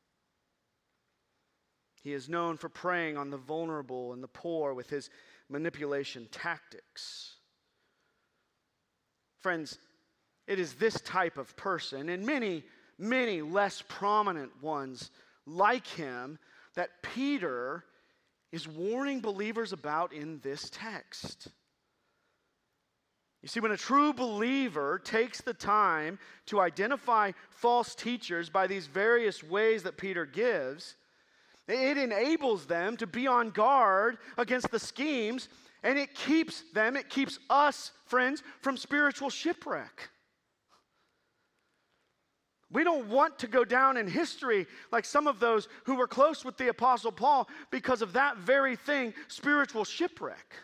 He is known for preying on the vulnerable and the poor with his manipulation tactics. Friends, it is this type of person, and many, many less prominent ones like him, that Peter is warning believers about in this text. You see, when a true believer takes the time to identify false teachers by these various ways that Peter gives, it enables them to be on guard against the schemes, and it keeps them, it keeps us, friends, from spiritual shipwreck. We don't want to go down in history like some of those who were close with the Apostle Paul because of that very thing, spiritual shipwreck.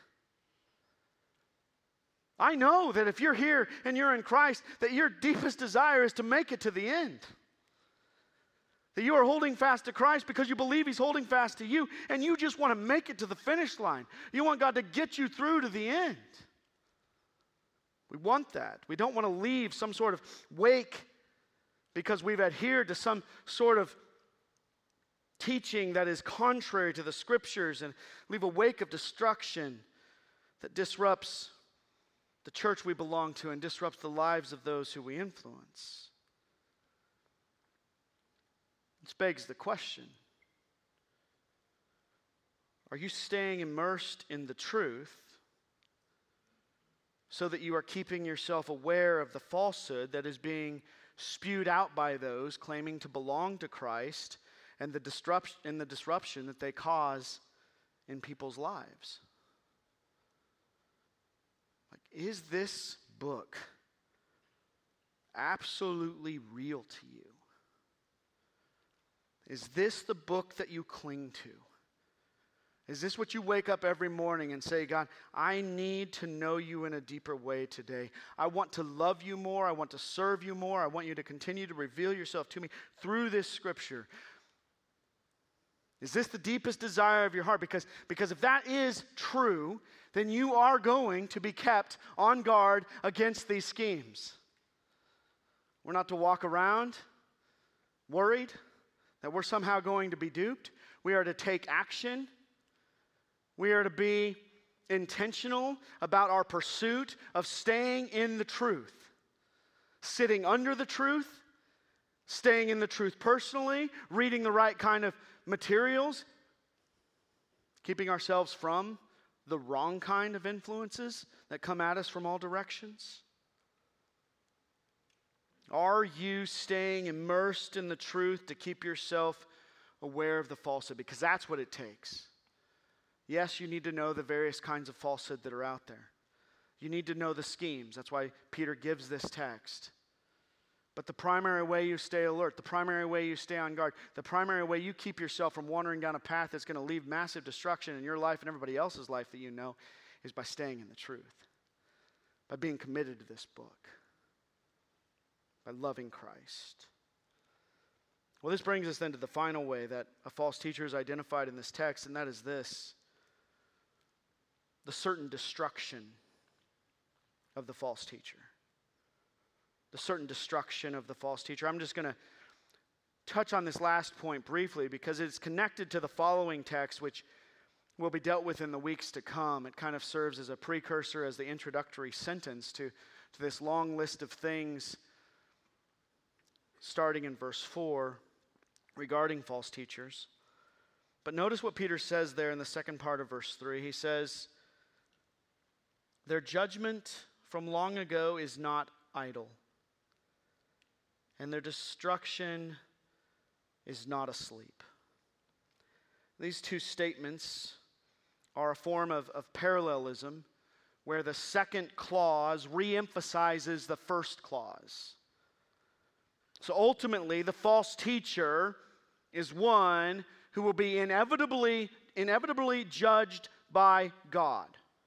I know that if you're here and you're in Christ, that your deepest desire is to make it to the end. That you are holding fast to Christ because you believe He's holding fast to you, and you just want to make it to the finish line. You want God to get you through to the end. We want that. We don't want to leave some sort of wake because we've adhered to some sort of teaching that is contrary to the Scriptures and leave a wake of destruction that disrupts the church we belong to and disrupts the lives of those who we influence. This begs the question, are you staying immersed in the truth so that you are keeping yourself aware of the falsehood that is being spewed out by those claiming to belong to Christ and the disruption, and the disruption that they cause in people's lives? Like, is this book absolutely real to you? Is this the book that you cling to? Is this what you wake up every morning and say, God, I need to know you in a deeper way today. I want to love you more. I want to serve you more. I want you to continue to reveal yourself to me through this scripture. Is this the deepest desire of your heart? Because, because if that is true, then you are going to be kept on guard against these schemes. We're not to walk around worried that we're somehow going to be duped. We are to take action. We are to be intentional about our pursuit of staying in the truth, sitting under the truth, staying in the truth personally, reading the right kind of materials, keeping ourselves from the wrong kind of influences that come at us from all directions. Are you staying immersed in the truth to keep yourself aware of the falsehood? Because that's what it takes. Yes, you need to know the various kinds of falsehood that are out there. You need to know the schemes. That's why Peter gives this text. But the primary way you stay alert, the primary way you stay on guard, the primary way you keep yourself from wandering down a path that's going to leave massive destruction in your life and everybody else's life that you know is by staying in the truth, by being committed to this book, by loving Christ. Well, this brings us then to the final way that a false teacher is identified in this text, and that is this: the certain destruction of the false teacher. The certain destruction of the false teacher. I'm just going to touch on this last point briefly because it's connected to the following text, which will be dealt with in the weeks to come. It kind of serves as a precursor, as the introductory sentence to, to this long list of things starting in verse four regarding false teachers. But notice what Peter says there in the second part of verse three. He says, their judgment from long ago is not idle, and their destruction is not asleep. These two statements are a form of, of parallelism where the second clause re-emphasizes the first clause. So ultimately, the false teacher is one who will be inevitably, inevitably judged by God.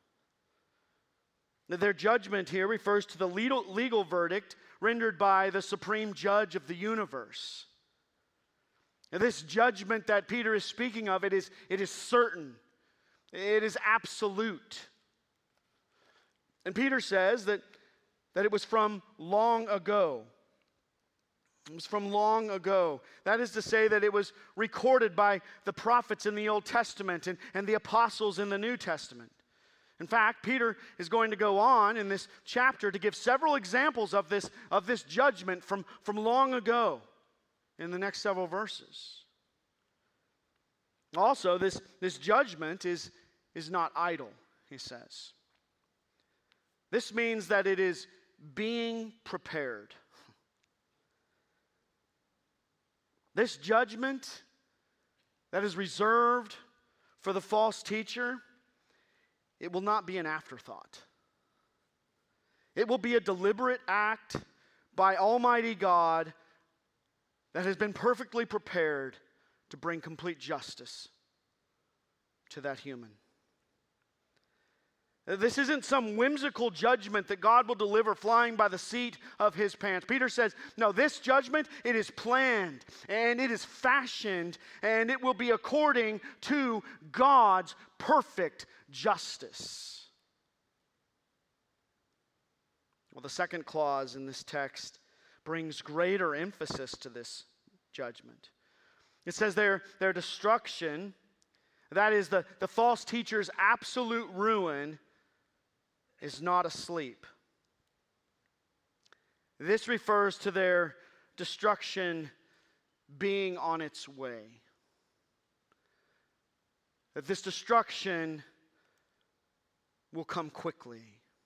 Now, their judgment here refers to the legal, legal verdict rendered by the supreme judge of the universe. Now, this judgment that Peter is speaking of, it is, it is certain. It is absolute. And Peter says that, that it was from long ago. It was from long ago. That is to say that it was recorded by the prophets in the Old Testament and, and the apostles in the New Testament. In fact, Peter is going to go on in this chapter to give several examples of this, of this judgment from, from long ago in the next several verses. Also, this, this judgment is, is not idle, he says. This means that it is being prepared. This judgment that is reserved for the false teacher, it will not be an afterthought. It will be a deliberate act by Almighty God that has been perfectly prepared to bring complete justice to that human. This isn't some whimsical judgment that God will deliver flying by the seat of his pants. Peter says, no, this judgment, it is planned and it is fashioned and it will be according to God's perfect justice. Well, the second clause in this text brings greater emphasis to this judgment. It says their, their destruction, that is the, the false teacher's absolute ruin, is not asleep. This refers to their destruction being on its way. That this destruction will come quickly.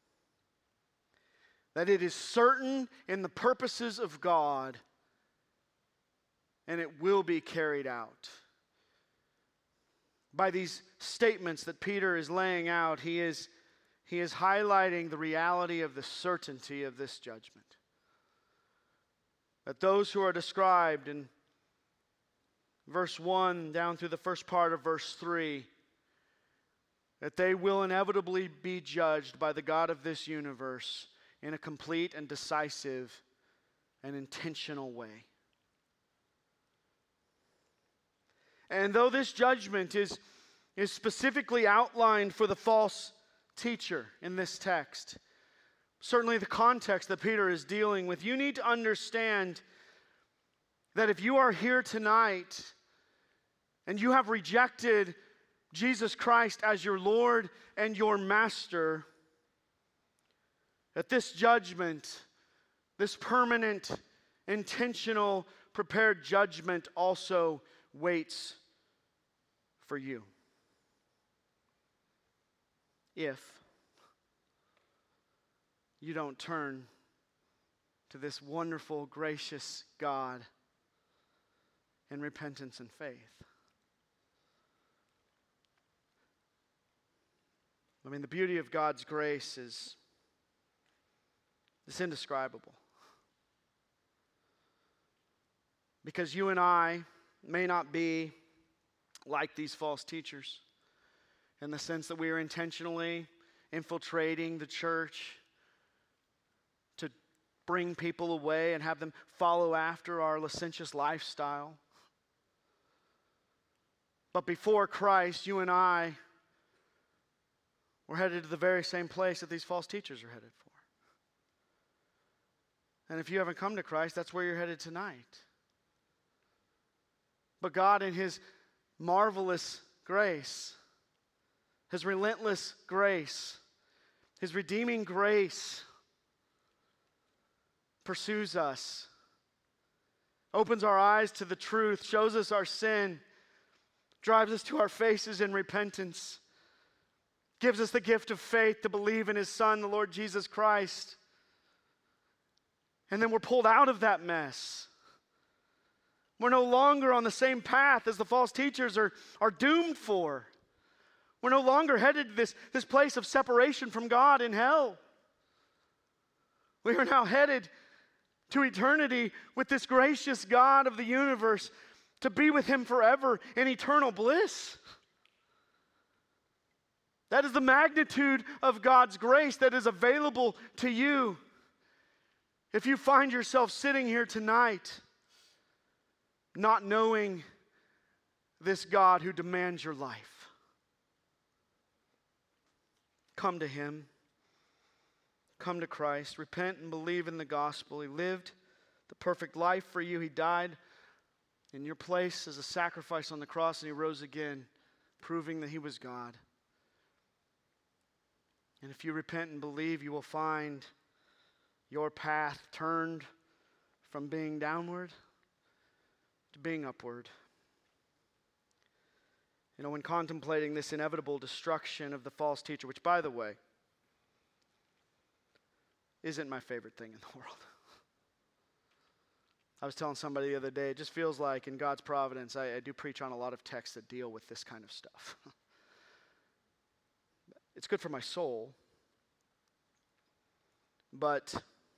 That it is certain in the purposes of God and it will be carried out. By these statements that Peter is laying out, he is He is highlighting the reality of the certainty of this judgment. That those who are described in verse one down through the first part of verse three, that they will inevitably be judged by the God of this universe in a complete and decisive and intentional way. And though this judgment is, is specifically outlined for the false teacher in this text, certainly the context that Peter is dealing with, you need to understand that if you are here tonight and you have rejected Jesus Christ as your Lord and your Master, that this judgment, this permanent, intentional, prepared judgment also waits for you. If you don't turn to this wonderful, gracious God in repentance and faith. I mean, the beauty of God's grace is it's indescribable. Because you and I may not be like these false teachers in the sense that we are intentionally infiltrating the church to bring people away and have them follow after our licentious lifestyle. But before Christ, you and I were headed to the very same place that these false teachers are headed for. And if you haven't come to Christ, that's where you're headed tonight. But God, in His marvelous grace, His relentless grace, His redeeming grace, pursues us, opens our eyes to the truth, shows us our sin, drives us to our faces in repentance, gives us the gift of faith to believe in His Son, the Lord Jesus Christ. And then we're pulled out of that mess. We're no longer on the same path as the false teachers are, are doomed for. We're no longer headed to this, this place of separation from God in hell. We are now headed to eternity with this gracious God of the universe, to be with Him forever in eternal bliss. That is the magnitude of God's grace that is available to you. If you find yourself sitting here tonight, not knowing this God who demands your life, come to Him. Come to Christ. Repent and believe in the gospel. He lived the perfect life for you. He died in your place as a sacrifice on the cross, and He rose again, proving that He was God. And if you repent and believe, you will find your path turned from being downward to being upward. You know, when contemplating this inevitable destruction of the false teacher, which, by the way, isn't my favorite thing in the world. I was telling somebody the other day, it just feels like in God's providence, I, I do preach on a lot of texts that deal with this kind of stuff. It's good for my soul, but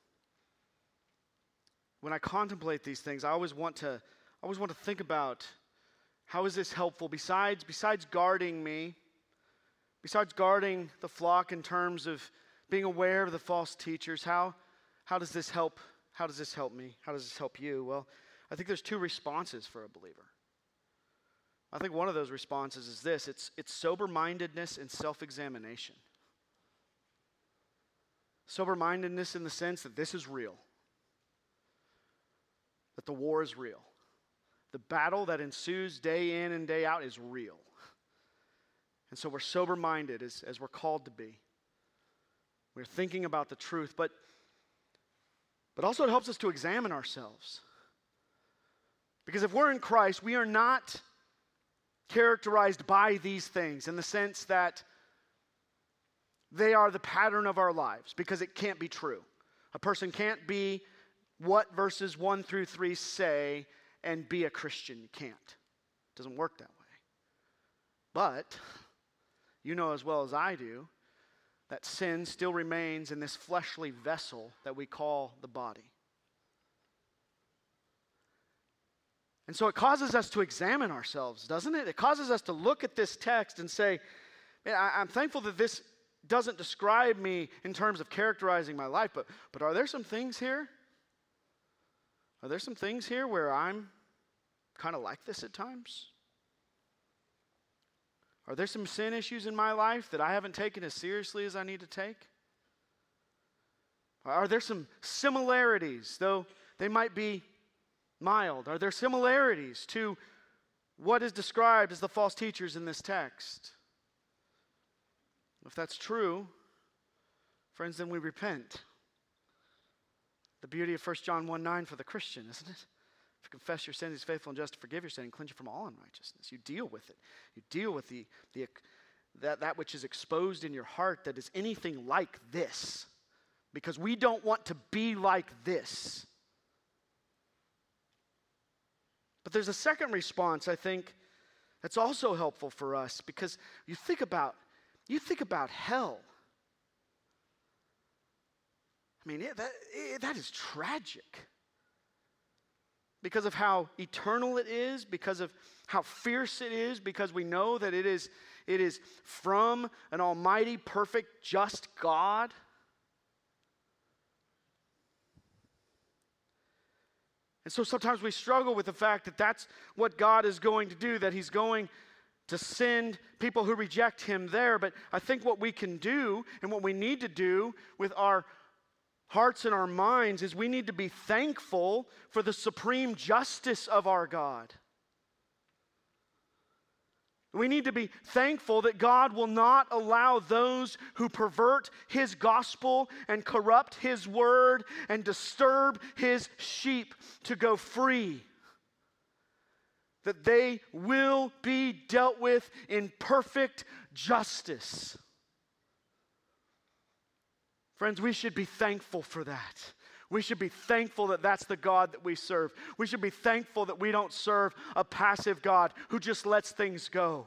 when I contemplate these things, I always want to, I always want to think about how is this helpful besides, besides guarding me, besides guarding the flock in terms of being aware of the false teachers. How, how does this help? How does this help me? How does this help you? Well, I think there's two responses for a believer. I think one of those responses is this. It's, it's sober-mindedness and self-examination. Sober-mindedness in the sense that this is real. That the war is real. The battle that ensues day in and day out is real. And so we're sober-minded as, as we're called to be. We're thinking about the truth, but, but also it helps us to examine ourselves. Because if we're in Christ, we are not characterized by these things in the sense that they are the pattern of our lives, because it can't be true. A person can't be what verses one through three say and be a Christian. You can't. It doesn't work that way. But you know as well as I do that sin still remains in this fleshly vessel that we call the body. And so it causes us to examine ourselves, doesn't it? It causes us to look at this text and say, And I, I'm thankful that this doesn't describe me in terms of characterizing my life, but, but are there some things here? Are there some things here where I'm kind of like this at times? Are there some sin issues in my life that I haven't taken as seriously as I need to take? Are there some similarities, though they might be mild? Are there similarities to what is described as the false teachers in this text? If that's true, friends, then we repent. The beauty of First John one nine for the Christian, isn't it? If you confess your sins, he's faithful and just to forgive your sin and cleanse you from all unrighteousness. You deal with it. You deal with the, the that, that which is exposed in your heart that is anything like this. Because we don't want to be like this. But there's a second response, I think, that's also helpful for us. Because you think about, you think about hell. I mean, it, that, it, that is tragic. Because of how eternal it is, because of how fierce it is, because we know that it is, it is from an almighty, perfect, just God. And so sometimes we struggle with the fact that that's what God is going to do, that he's going to send people who reject him there. But I think what we can do and what we need to do with our hearts and our minds is we need to be thankful for the supreme justice of our God. We need to be thankful that God will not allow those who pervert his gospel and corrupt his word and disturb his sheep to go free. That they will be dealt with in perfect justice. Friends, we should be thankful for that. We should be thankful that that's the God that we serve. We should be thankful that we don't serve a passive God who just lets things go.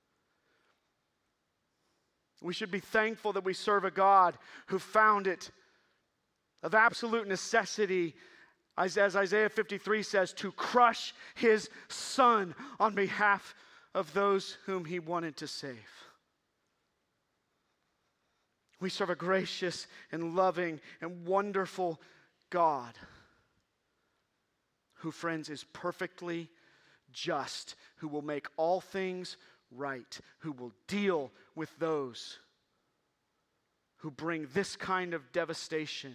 We should be thankful that we serve a God who found it of absolute necessity, as, as Isaiah fifty-three says, to crush his Son on behalf of those whom he wanted to save. We serve a gracious and loving and wonderful God who, friends, is perfectly just, who will make all things right, who will deal with those who bring this kind of devastation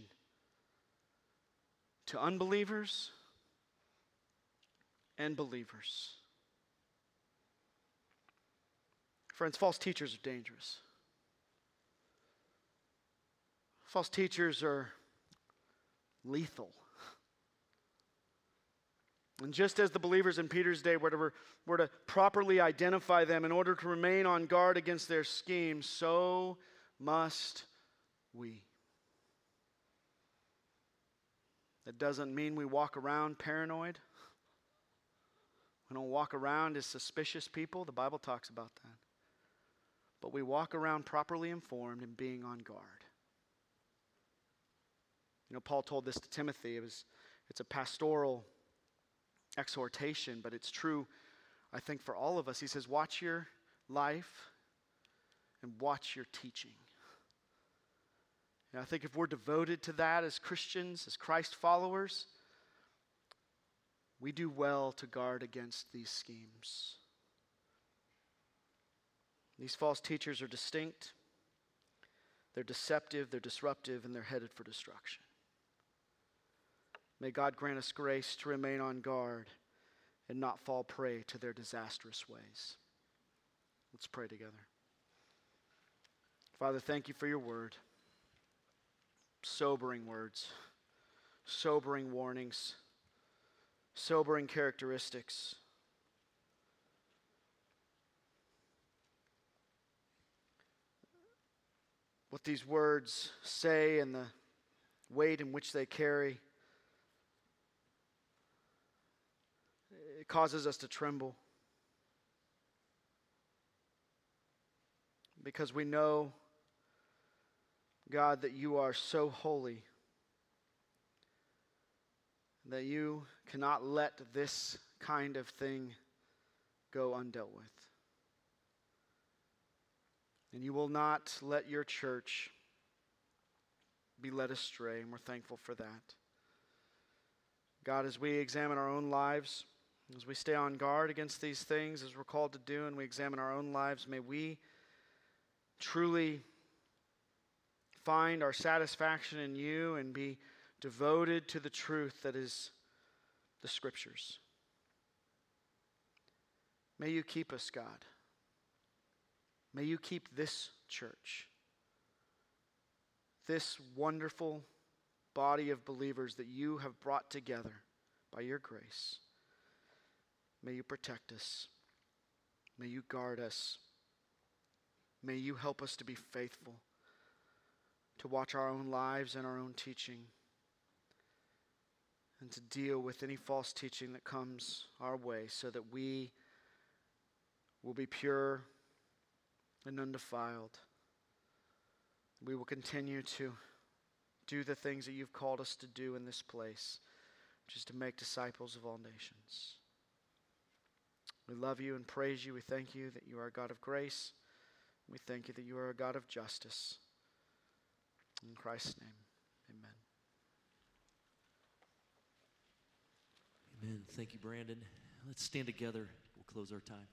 to unbelievers and believers. Friends, false teachers are dangerous. False teachers are lethal. And just as the believers in Peter's day were to, were to properly identify them in order to remain on guard against their schemes, so must we. That doesn't mean we walk around paranoid. We don't walk around as suspicious people. The Bible talks about that. But we walk around properly informed and being on guard. You know, Paul told this to Timothy. It was, it's a pastoral exhortation, but it's true, I think, for all of us. He says, watch your life and watch your teaching. And I think if we're devoted to that as Christians, as Christ followers, we do well to guard against these schemes. These false teachers are distinct, they're deceptive, they're disruptive, and they're headed for destruction. May God grant us grace to remain on guard and not fall prey to their disastrous ways. Let's pray together. Father, thank you for your word. Sobering words, sobering warnings, sobering characteristics. What these words say and the weight in which they carry, it causes us to tremble. Because we know, God, that you are so holy, that you cannot let this kind of thing go undealt with. And you will not let your church be led astray, and we're thankful for that. God, as we examine our own lives, as we stay on guard against these things, as we're called to do, and we examine our own lives, may we truly find our satisfaction in you and be devoted to the truth that is the Scriptures. May you keep us, God. May you keep this church, this wonderful body of believers that you have brought together by your grace. May you protect us. May you guard us. May you help us to be faithful, to watch our own lives and our own teaching, and to deal with any false teaching that comes our way so that we will be pure and undefiled. We will continue to do the things that you've called us to do in this place, which is to make disciples of all nations. We love you and praise you. We thank you that you are a God of grace. We thank you that you are a God of justice. In Christ's name, amen. Amen. Thank you, Brandon. Let's stand together. We'll close our time.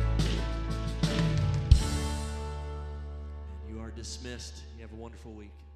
Dismissed. You have a wonderful week.